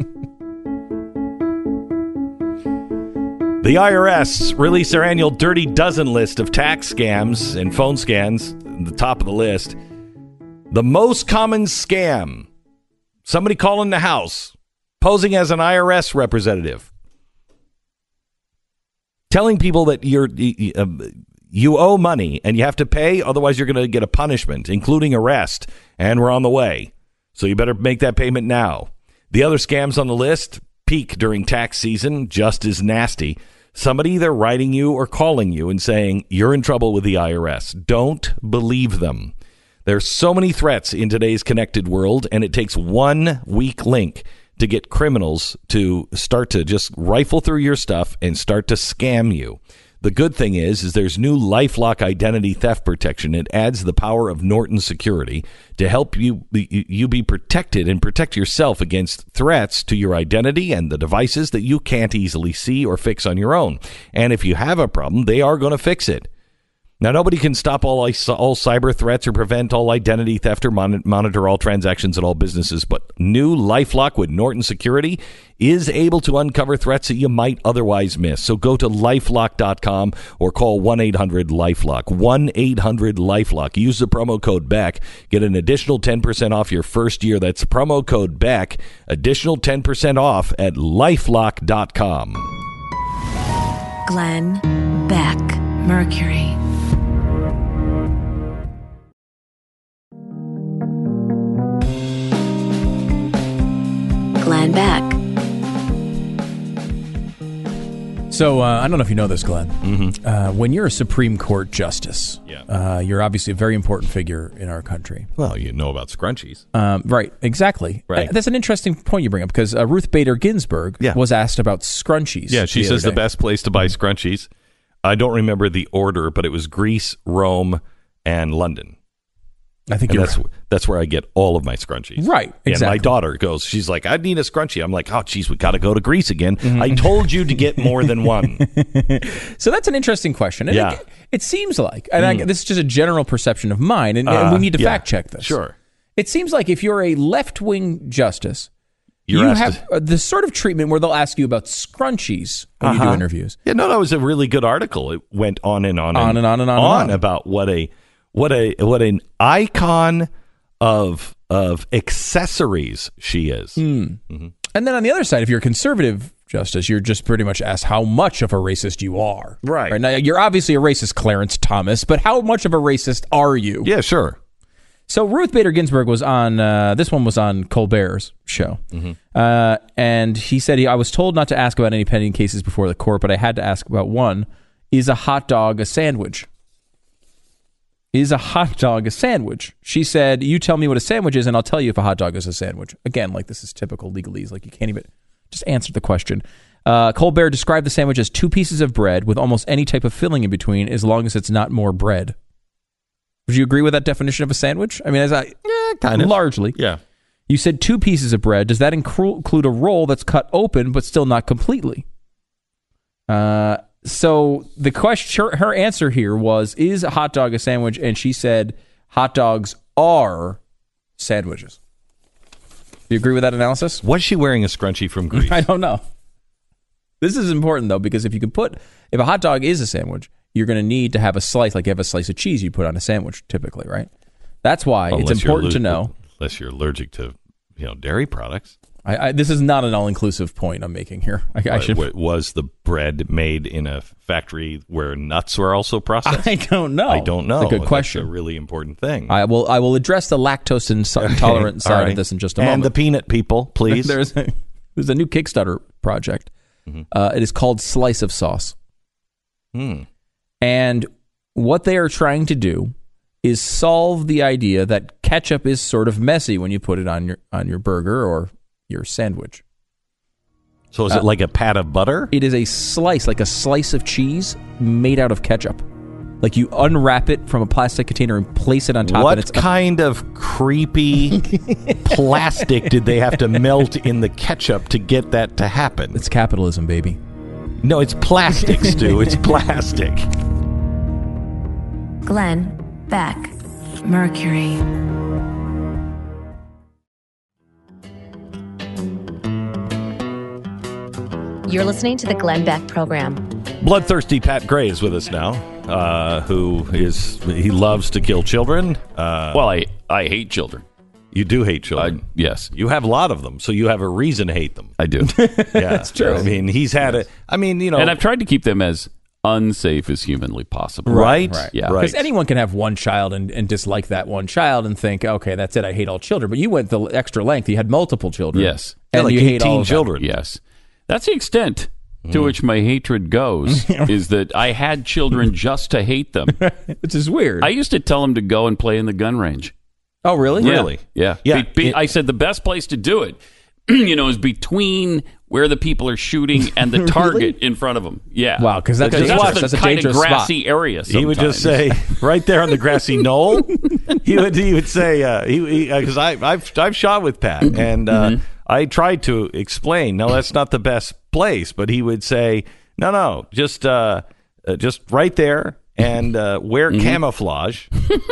The I R S released their annual Dirty Dozen list of tax scams and phone scams, the top of the list. The most common scam, somebody calling the house, posing as an I R S representative, telling people that you're... Uh, you owe money and you have to pay, otherwise you're going to get a punishment, including arrest, and we're on the way. So you better make that payment now. The other scams on the list peak during tax season, just as nasty. Somebody either writing you or calling you and saying, you're in trouble with the I R S. Don't believe them. There's so many threats in today's connected world, and it takes one weak link to get criminals to start to just rifle through your stuff and start to scam you. The good thing is, is there's new LifeLock identity theft protection. It adds the power of Norton Security to help you you be protected and protect yourself against threats to your identity and the devices that you can't easily see or fix on your own. And if you have a problem, they are going to fix it. Now, nobody can stop all all cyber threats or prevent all identity theft or mon- monitor all transactions at all businesses, but new LifeLock with Norton Security is able to uncover threats that you might otherwise miss. So go to lifelock dot com or call one eight hundred LifeLock. one eight hundred LifeLock. Use the promo code BECK. Get an additional ten percent off your first year. That's promo code BECK. Additional ten percent off at lifelock dot com. Glenn Beck, Mercury. Glenn Beck. So uh, I don't know if you know this, Glenn. Mm-hmm. Uh, when you're a Supreme Court justice, yeah. uh, you're obviously a very important figure in our country. Well, you know about scrunchies. Um, right, exactly. Right. Uh, that's an interesting point you bring up because uh, Ruth Bader Ginsburg yeah. was asked about scrunchies. Yeah, she the says other the day. best place to buy scrunchies. I don't remember the order, but it was Greece, Rome, and London. I think and you're that's right. that's where I get all of my scrunchies. Right, exactly. And my daughter goes, she's like, I need a scrunchie. I'm like, oh, geez, we got to go to Greece again. Mm-hmm. I told you to get more than one. So that's an interesting question. And Yeah. it, it seems like, and I, Mm. this is just a general perception of mine, and, Uh, and we need to yeah, fact check this. Sure. It seems like if you're a left-wing justice, You're you asked have uh, the sort of treatment where they'll ask you about scrunchies when you do Uh-huh. interviews. Yeah, no, that was a really good article. It went on and on On and on and on and on. about what a what a what an icon of of accessories she is. Mm. Mhm. And then on the other side, if you're a conservative justice, you're just pretty much asked how much of a racist you are. Right. Now, you're obviously a racist, Clarence Thomas, but how much of a racist are you? Yeah, sure. So Ruth Bader Ginsburg was on, uh, this one was on Colbert's show. Mm-hmm. Uh, and he said, he, I was told not to ask about any pending cases before the court, but I had to ask about one. Is a hot dog a sandwich? Is a hot dog a sandwich? She said, you tell me what a sandwich is, and I'll tell you if a hot dog is a sandwich. Again, like this is typical legalese. Like you can't even just answer the question. Uh, Colbert described the sandwich as two pieces of bread with almost any type of filling in between, as long as it's not more bread. Would you agree with that definition of a sandwich? I mean, as I yeah, kind of largely. Yeah. You said two pieces of bread. Does that incru- include a roll that's cut open but still not completely? Uh, so the question, her, her answer here was, is a hot dog a sandwich? And she said, hot dogs are sandwiches. Do you agree with that analysis? Was she wearing a scrunchie from Greece? I don't know. This is important, though, because if you can put, if a hot dog is a sandwich, you're going to need to have a slice, like you have a slice of cheese you put on a sandwich, typically, right? That's why Unless it's important you're to know. Unless you're allergic to, you know, dairy products. I, I, this is not an all-inclusive point I'm making here. I, I should. What, was the bread made in a factory where nuts were also processed? I don't know. I don't know. It's a good question. That's a really important thing. I will. I will address the lactose intolerant side right. of this in just a and moment. And the peanut people, please. there's a, there's a new Kickstarter project. Mm-hmm. Uh, it is called Slice of Sauce. Hmm. And what they are trying to do is solve the idea that ketchup is sort of messy when you put it on your on your burger or your sandwich. So is uh, it like a pat of butter? It is a slice, like a slice of cheese made out of ketchup. Like you unwrap it from a plastic container and place it on top. What and it's kind of creepy plastic did they have to melt in the ketchup to get that to happen? It's capitalism, baby. No, it's plastic, Stu. It's plastic. Glenn Beck, Mercury. You're listening to the Glenn Beck Program. Bloodthirsty Pat Gray is with us now, uh, who is, he loves to kill children. Uh, well, I, I hate children. You do hate children? Uh, yes. You have a lot of them, so you have a reason to hate them. I do. Yeah, that's true. I mean, he's had yes. a, I mean, you know. And I've tried to keep them as unsafe as humanly possible. Right? Right. Yeah. Because right. anyone can have one child and, and dislike that one child and think, okay, that's it, I hate all children. But you went the extra length. You had multiple children. Yes. And yeah, like you hate all children. Yes. That's the extent to mm. which my hatred goes, is that I had children just to hate them. Which is weird. I used to tell them to go and play in the gun range. Oh, really? Yeah. Really? Yeah. yeah. Be, be, it, I said the best place to do it, you know, is between where the people are shooting and the target really? in front of them. Yeah. Wow, because that's, that's, that's, the that's a kind dangerous of grassy spot. area sometimes. He would just say, right there on the grassy knoll, he would he would say, uh, he because uh, I I've I've shot with Pat, and uh, mm-hmm. I tried to explain, no, that's not the best place, but he would say, no, no, just uh, uh, just right there. And uh, wear mm-hmm. camouflage.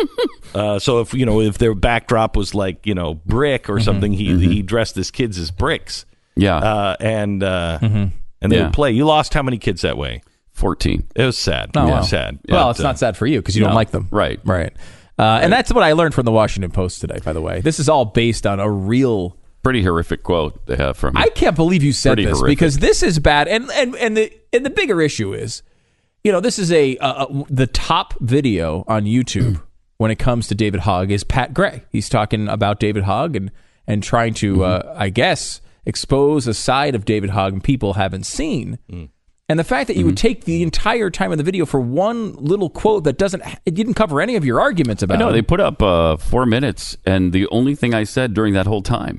uh, so if you know if their backdrop was like you know brick or mm-hmm. something, he mm-hmm. he dressed his kids as bricks. Yeah, uh, and uh, mm-hmm. and they yeah. would play. You lost how many kids that way? Fourteen. It was sad. Oh, yeah. wow. sad. Well, but, it's not uh, sad for you because you no. don't like them. Right. Right. Uh, right. And that's what I learned from the Washington Post today. By the way, this is all based on a real. Pretty horrific quote they have from. I can't believe you said Pretty this horrific. because this is bad. And and and the and the bigger issue is. You know, this is a uh, the top video on YouTube when it comes to David Hogg is Pat Gray. He's talking about David Hogg and and trying to, mm-hmm. uh, I guess, expose a side of David Hogg people haven't seen. Mm. And the fact that you mm-hmm. would take the entire time of the video for one little quote that doesn't, it didn't cover any of your arguments about. I know it. they put up uh, four minutes, and the only thing I said during that whole time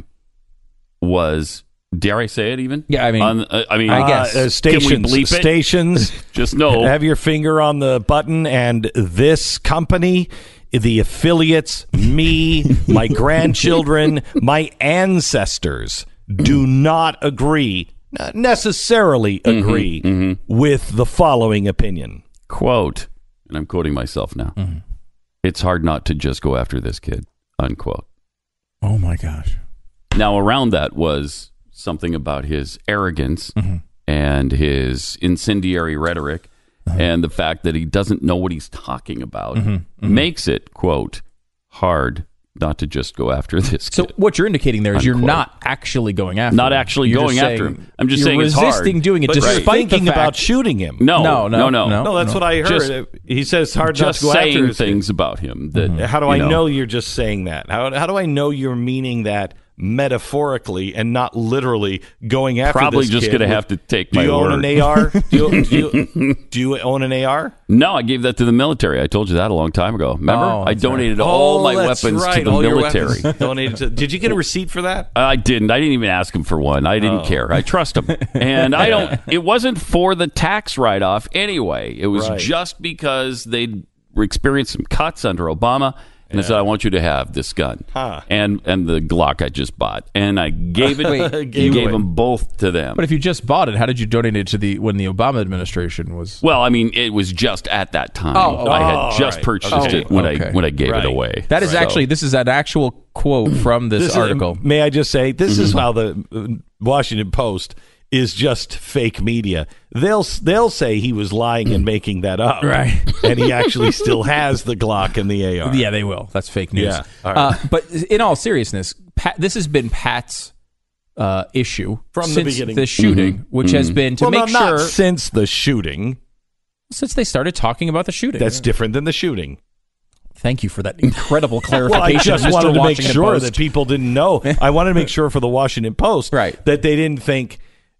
was. Dare I say it even? Yeah, I mean, on, uh, I mean, I guess uh, stations. Can we bleep it? Stations. Just no. Have your finger on the button, and this company, the affiliates, me, my grandchildren, my ancestors do not agree, not necessarily agree mm-hmm, mm-hmm. with the following opinion. Quote, and I'm quoting myself now. Mm-hmm. It's hard not to just go after this kid. Unquote. Oh my gosh. Now around that was. Something about his arrogance mm-hmm. and his incendiary rhetoric uh-huh. and the fact that he doesn't know what he's talking about mm-hmm. Mm-hmm. makes it, quote, hard not to just go after this kid. So what you're indicating there is unquote. You're not actually going after Not him. actually you're going after saying, him. I'm just you're saying it's hard. resisting doing it but despite you're thinking the fact, about shooting him. No, no, no, no. no. No, that's no. what I heard. Just, he says it's hard just not to go saying after things about him. That mm-hmm. How do you I know, know you're just saying that? How, how do I know you're meaning that metaphorically and not literally going after probably this just kid going to with, have to take do my you word. own an A R? Do you, do, you, do you own an A R? No, I gave that to the military. I told you that a long time ago. Remember? Oh, I donated right. all oh, my that's weapons right. to the all military. Your donated to, did you get a receipt for that? I didn't. I didn't even ask him for one. I didn't oh. care. I trust him. And I don't it wasn't for the tax write-off anyway. It was right. just because they'd experienced some cuts under Obama And I said, I want you to have this gun Huh. and and the Glock I just bought. And I gave it, Wait, gave, gave them both to them. But if you just bought it, how did you donate it to the when the Obama administration was? Well, I mean, it was just at that time. Oh, I had oh, just right. purchased Okay. it when Okay. I when I gave Right. it away. That is So- actually this is an actual quote from this, This is- article. may I just say, this is Mm-hmm. how the uh, Washington Post is just fake media. They'll they'll say he was lying and making that up, Right. And he actually still has the Glock and the A R. Yeah, they will. That's fake news. Yeah. All right. Uh, but in all seriousness, Pat, this has been Pat's uh, issue From the since beginning. the shooting, Mm-hmm. which has been to well, make no, sure not since the shooting. since they started talking about the shooting. That's different than the shooting. Thank you for that incredible clarification. Well, I just Mister wanted to make Washington sure Post. that people didn't know. I wanted to make sure for the Washington Post Right. that they didn't think,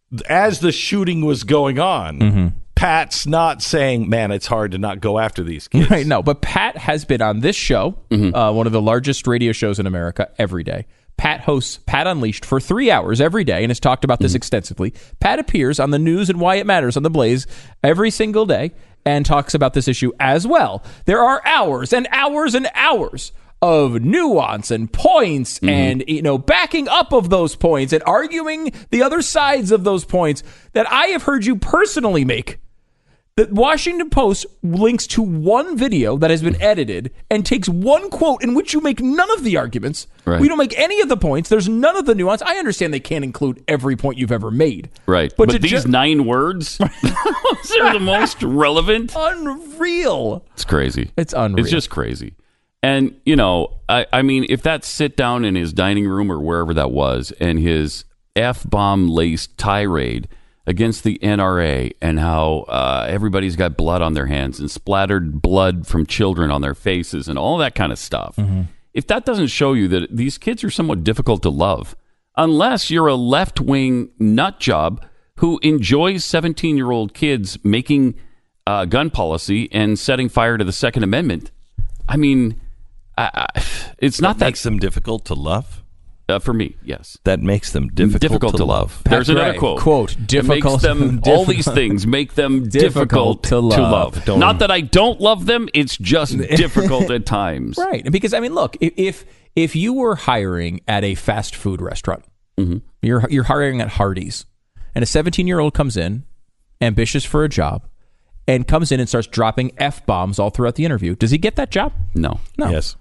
as the shooting was going on, Mm-hmm. Pat's not saying, man, it's hard to not go after these kids. Right, no, but Pat has been on this show, Mm-hmm. uh, one of the largest radio shows in America, every day. Pat hosts Pat Unleashed for three hours every day and has talked about this Mm-hmm. extensively. Pat appears on the news and why it matters on the Blaze every single day and talks about this issue as well. There are hours and hours and hours of nuance and points Mm-hmm. and, you know, backing up of those points and arguing the other sides of those points that I have heard you personally make. The Washington Post links to one video that has been edited and takes one quote in which you make none of the arguments. Right. We don't make any of the points. There's none of the nuance. I understand they can't include every point you've ever made. Right. But But, to these ju- nine words, those are the most relevant. Unreal. It's crazy. It's unreal. It's just crazy. And, you know, I, I mean, if that sit down in his dining room or wherever that was and his F-bomb laced tirade against the N R A and how uh, everybody's got blood on their hands and splattered blood from children on their faces and all that kind of stuff. Mm-hmm. If that doesn't show you that these kids are somewhat difficult to love, unless you're a left-wing nut job who enjoys seventeen-year-old kids making uh, gun policy and setting fire to the Second Amendment, I mean, I, I, it's not that that makes them difficult to love. Uh, for me, yes. That makes them difficult, difficult to, love. There's another right. quote. Quote, It difficult- makes them, all these things make them difficult, Difficult to love. Don't- Not that I don't love them, it's just difficult at times. Right. And because, I mean, look, if if, if you were hiring at a fast food restaurant, Mm-hmm. you're you're hiring at Hardee's, and a seventeen-year-old comes in, ambitious for a job, and comes in and starts dropping F-bombs all throughout the interview, does he get that job? No. No. Yes.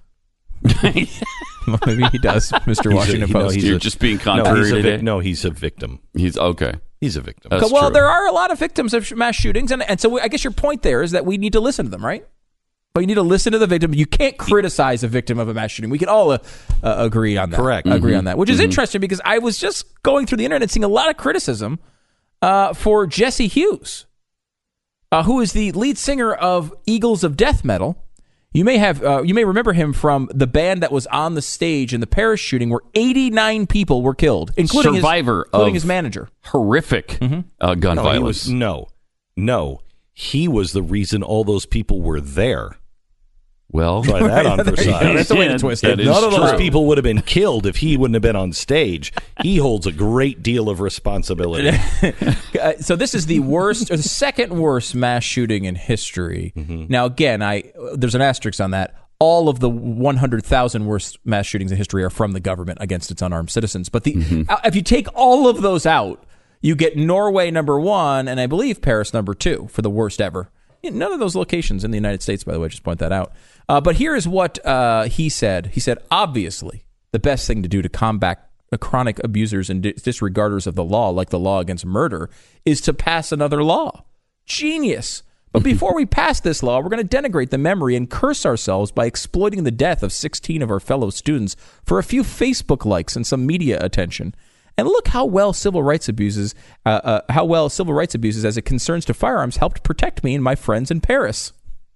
Well, maybe he does, Mister He's a- Washington you know, Post. he's You're a- just being no, contrary he's a, today? vic- no, he's a victim. He's okay. He's a victim. That's well, true. there are a lot of victims of sh- mass shootings, and, and so I guess your point there is that we need to listen to them, right? But you need to listen to the victim. You can't criticize a victim of a mass shooting. We can all uh, uh, agree on that. Correct. Agree Mm-hmm. on that, which is interesting because I was just going through the internet and seeing a lot of criticism uh, for Jesse Hughes, uh, who is the lead singer of Eagles of Death Metal. You may have, uh, you may remember him from the band that was on the stage in the Paris shooting, where eighty-nine people were killed, including Survivor his, including of his manager. Horrific uh, gun No, he violence. was, no, no. He was the reason all those people were there. Well, try that on for There you go. size. That's a way to twist If it. none of those true. people would have been killed if he wouldn't have been on stage. He holds a great deal of responsibility. Uh, so this is the worst, or the second worst mass shooting in history. Mm-hmm. Now, again, I there's an asterisk on that. All of the one hundred thousand worst mass shootings in history are from the government against its unarmed citizens. But the Mm-hmm. uh, if you take all of those out, you get Norway number one, and I believe Paris number two for the worst ever. None of those locations in the United States, by the way, just point that out. Uh, but here is what uh, he said. He said, obviously, the best thing to do to combat chronic abusers and dis- disregarders of the law, like the law against murder, is to pass another law. Genius. But before we pass this law, we're going to denigrate the memory and curse ourselves by exploiting the death of sixteen of our fellow students for a few Facebook likes and some media attention. And look how well civil rights abuses, uh, uh, how well civil rights abuses as it concerns to firearms helped protect me and my friends in Paris.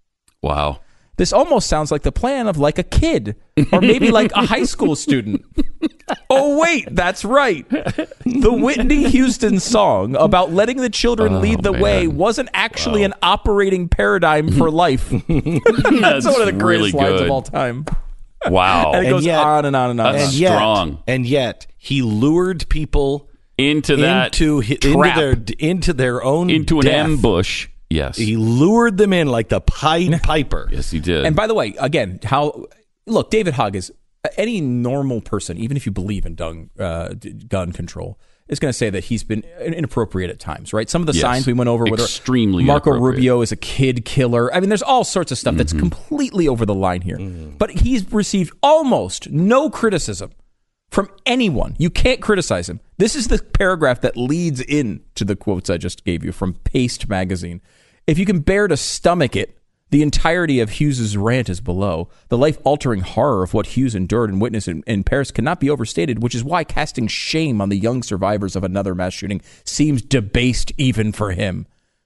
Wow. This almost sounds like the plan of like a kid or maybe like a high school student. Oh, wait, that's right. The Whitney Houston song about letting the children Oh, lead the man. way wasn't actually an operating paradigm for life. That's, That's one of the greatest really lines of good. all time. Wow. And it goes on and on and on. That's and yet, strong. And yet, he lured people Into that into, hi- into trap. their into their own Into an death. ambush. Yes. He lured them in like the Pied Piper. Yes, he did. And by the way, again, how look, David Hogg is any normal person, even if you believe in gun, uh, gun control, is going to say that he's been inappropriate at times, right? Some of the Yes. signs we went over with Extremely Marco inappropriate. Rubio is a kid killer. I mean, there's all sorts of stuff that's Mm-hmm. completely over the line here. But he's received almost no criticism from anyone. You can't criticize him. This is the paragraph that leads in to the quotes I just gave you from Paste magazine. If you can bear to stomach it, the entirety of Hughes's rant is below. The life-altering horror of what Hughes endured and witnessed in, in Paris cannot be overstated, which is why casting shame on the young survivors of another mass shooting seems debased even for him.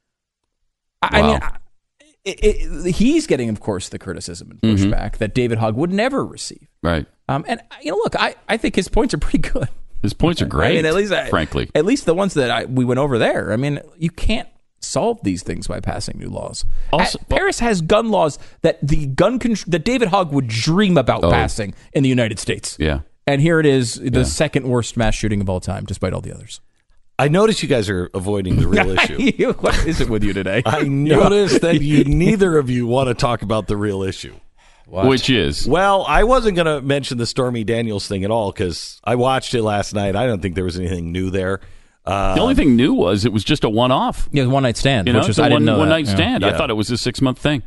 I, Wow. I mean, I, it, it, he's getting, of course, the criticism and pushback that David Hogg would never receive. Right. Um, and, you know, look, I, I think his points are pretty good. His points are great, I mean, at least I, frankly. At least the ones that I, we went over there. I mean, you can't solve these things by passing new laws. Also, At- Paris has gun laws that the gun con- that David Hogg would dream about Oh. passing in the United States. Yeah. And here it is, the Yeah. second worst mass shooting of all time, despite all the others. I notice you guys are avoiding the real issue. What is it with you today? I noticed that you neither of you want to talk about the real issue. What? Which is? Well, I wasn't going to mention the Stormy Daniels thing at all because I watched it last night. I don't think there was anything new there. Um, The only thing new was it was just a one-off. Yeah, one night stand. You know, which was, it's a I didn't one, know one that. night Yeah. stand. Yeah. I thought it was a six-month thing.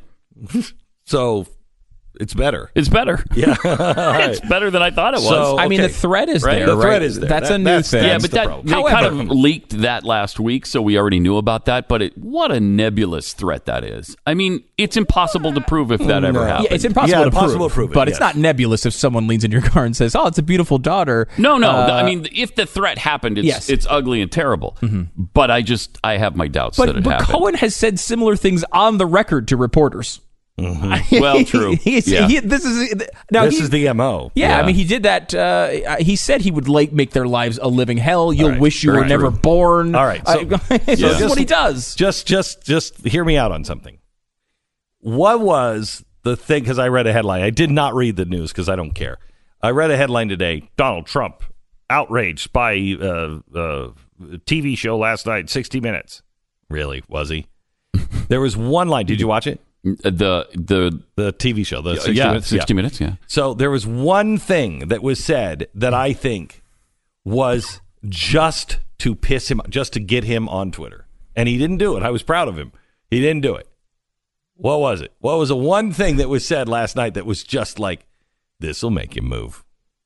So it's better. It's better. Yeah. It's better than I thought it was. So, I mean, okay. the thread is Right? there. The thread right? is there. That's That- a new that's- thing. yeah, that's but the that problem. they However- kind of leaked that last week, so we already knew about that. But it, what a nebulous threat that is. I mean, it's impossible to prove if that ever No. happened. Yeah, it's impossible, Yeah, to, impossible prove, to prove it, but yes. it's not nebulous if someone leans in your car and says, "Oh, it's a beautiful daughter." No, no. Uh, I mean, if the threat happened, it's yes. it's ugly and terrible. But I just I have my doubts but, that it but happened. Cohen has said similar things on the record to reporters. Well, true. He's- Yeah. he- this is now. this he- is the M O. Yeah, Yeah. I mean, he did that. Uh, he said he would like make their lives a living hell. You'll right, wish you very were never true. born. All right, so- I- so this is Just- what he does. Just, just, just hear me out on something. What was the thing? Because I read a headline. I did not read the news because I don't care. I read a headline today. Donald Trump outraged by uh, uh, T V show last night, sixty minutes. Really? Was he? There was one line. Did you watch it? the the The T V show, the sixty yeah, minutes. sixty Yeah. minutes. Yeah. So there was one thing that was said that I think was just to piss him, just to get him on Twitter. And he didn't do it. I was proud of him. He didn't do it. What was it? What was the one thing that was said last night that was just like, this will make him move?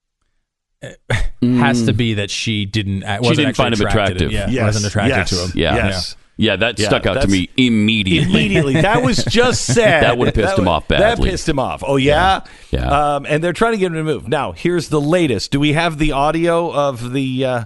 Has to be that she didn't. Uh, She wasn't didn't find actually him attracted to attractive. him. Yeah, Yes, wasn't attracted yes, to him. Yeah. Yes. Yeah, that Yeah, stuck out to that's- me immediately. Immediately. That was just said. That would have pissed That him would- off badly. That pissed him off. Oh, yeah? Yeah. Um, and they're trying to get him to move. Now, here's the latest. Do we have the audio of the... Uh,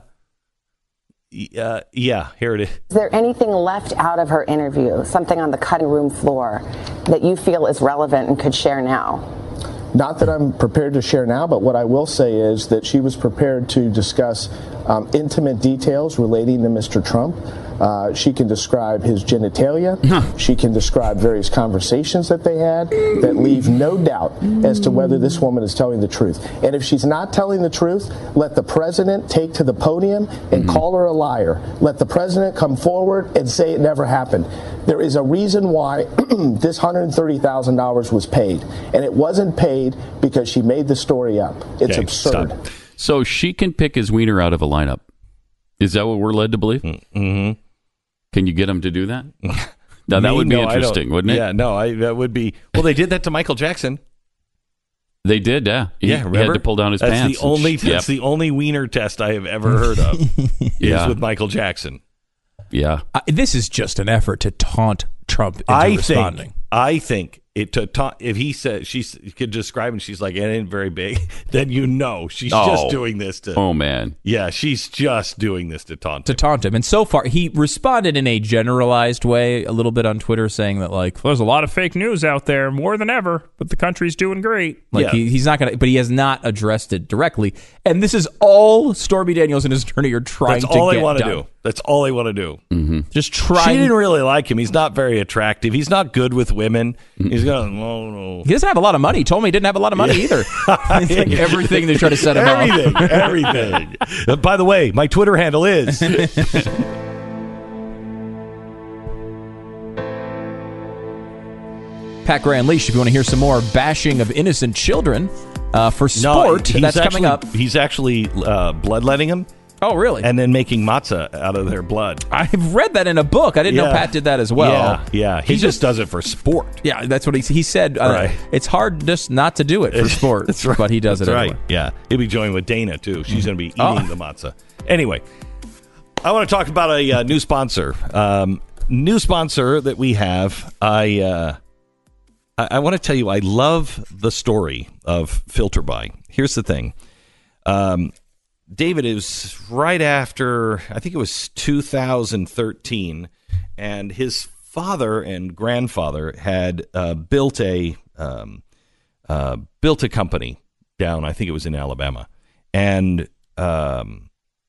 y- uh, yeah, here it is. Is there anything left out of her interview, something on the cutting room floor, that you feel is relevant and could share now? Not that I'm prepared to share now, but what I will say is that she was prepared to discuss um, intimate details relating to Mister Trump. Uh, she can describe his genitalia. She can describe various conversations that they had that leave no doubt as to whether this woman is telling the truth. And if she's not telling the truth, let the president take to the podium and call her a liar. Let the president come forward and say it never happened. There is a reason why this one hundred thirty thousand dollars was paid, and it wasn't paid because she made the story up. It's Okay, absurd. stop. So she can pick his wiener out of a lineup. Is that what we're led to believe? Mm-hmm. Can you get him to do that? Now that Me? would be No, I don't. interesting, wouldn't it? Yeah, no, I, that would be. Well, they did that to Michael Jackson. They did, yeah. He, yeah, he remember? had to pull down his that's pants. The only, and sh- that's yep. the only wiener test I have ever heard of. Is Yeah. with Michael Jackson. Yeah. Uh, this is just an effort to taunt Trump into I responding. think. I think it to ta- if he said she s- could describe and she's like, it ain't very big, then you know she's Oh. just doing this to. Oh, man. Yeah, she's just doing this to taunt. to him. taunt him. And so far, he responded in a generalized way a little bit on Twitter, saying that, like, there's a lot of fake news out there, more than ever, but the country's doing great. Like, Yeah. he, he's not going to, but he has not addressed it directly. And this is all Stormy Daniels and his attorney are trying That's to all get they want to done. do. That's all they want to do. Mm-hmm. Just She trying. didn't really like him. He's not very attractive. He's not good with women. He's going, oh, no. He doesn't have a lot of money. He told me he didn't have a lot of money either. It's like everything they try to set him up. Everything, everything. Uh, by the way, my Twitter handle is. Pat Gray Unleashed, if you want to hear some more bashing of innocent children, Uh, for sport, no, that's actually, coming up. He's actually uh, bloodletting them. Oh, really? And then making matzah out of their blood. I've read that in a book. I didn't Yeah. know Pat did that as well. Yeah, yeah. He, just does it for sport. Yeah, that's what he he said. Uh, Right. It's hard just not to do it for sport. That's right. But he does That's it right. anyway. Yeah. He'll be joining with Dana, too. She's going to be eating Oh. the matzah. Anyway, I want to talk about a uh, new sponsor. Um, new sponsor that we have. I, uh, I, I want to tell you, I love the story of FilterBuy. Here's the thing. Um, David, it was right after, I think it was two thousand thirteen, and his father and grandfather had uh, built a um, uh, built a company down, I think it was in Alabama, and um,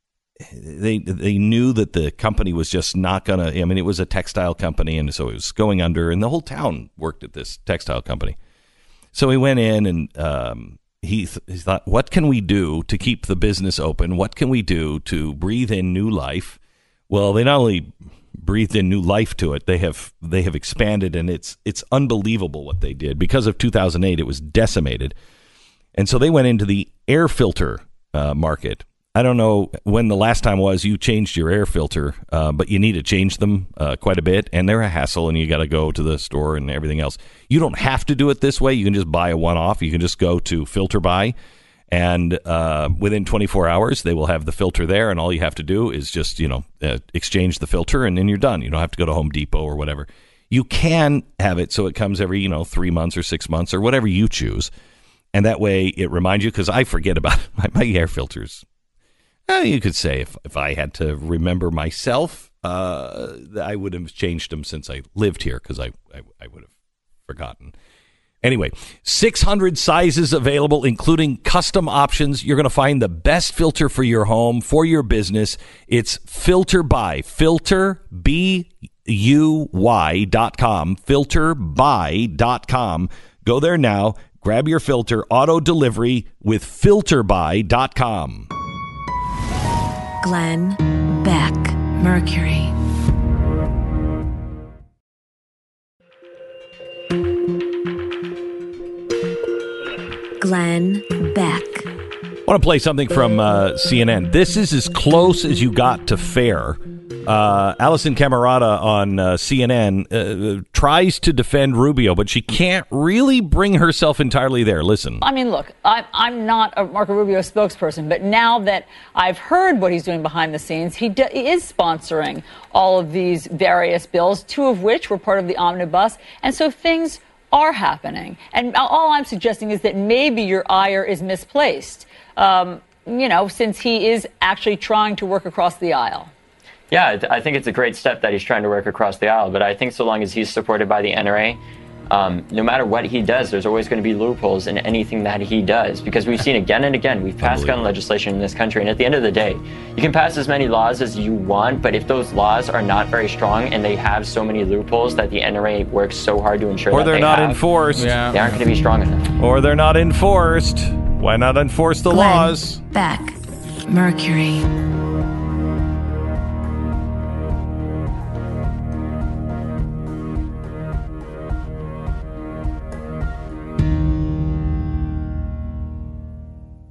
they they knew that the company was just not going to, I mean, it was a textile company, and so it was going under, and the whole town worked at this textile company. So he went in and um, he, th- he thought, what can we do to keep the business open? What can we do to breathe in new life? Well, they not only breathed in new life to it, they have they have expanded, and it's it's unbelievable what they did. Because of two thousand eight, it was decimated. And so they went into the air filter uh, market. I don't know when the last time was you changed your air filter, uh, but you need to change them uh, quite a bit, and they're a hassle, and you got to go to the store and everything else. You don't have to do it this way. You can just buy a one-off. You can just go to FilterBuy, and uh, within twenty-four hours, they will have the filter there, and all you have to do is just, you know, uh, exchange the filter, and then you're done. You don't have to go to Home Depot or whatever. You can have it so it comes every, you know, three months or six months or whatever you choose, and that way it reminds you, because I forget about it. My, my air filters. Uh, you could say if, if I had to remember myself, uh, I would have changed them since I lived here, because I, I, I would have forgotten. Anyway, six hundred sizes available, including custom options. You're going to find the best filter for your home, for your business. It's FilterBuy, filter B U Y dot com, filterbuy dot com. Go there now. Grab your filter, auto delivery with filterbuy dot com. Glenn Beck, Mercury. Glenn Beck. I want to play something from uh, C N N. This is as close as you got to fair. Uh, Alison Camerata on uh, C N N uh, tries to defend Rubio, but she can't really bring herself entirely there. Listen. I mean, look, I, I'm not a Marco Rubio spokesperson, but now that I've heard what he's doing behind the scenes, he, d- he is sponsoring all of these various bills, two of which were part of the omnibus. And so things are happening. And all I'm suggesting is that maybe your ire is misplaced, um, you know, since he is actually trying to work across the aisle. Yeah, I, th- I think it's a great step that he's trying to work across the aisle. But I think so long as he's supported by the N R A, um, no matter what he does, there's always going to be loopholes in anything that he does. Because we've seen again and again, we've passed gun legislation in this country. And at the end of the day, you can pass as many laws as you want. But if those laws are not very strong and they have so many loopholes that the N R A works so hard to ensure Or that they're they not have, enforced. they aren't going to be strong enough. Or they're not enforced. Why not enforce the Glenn laws? Beck, Mercury.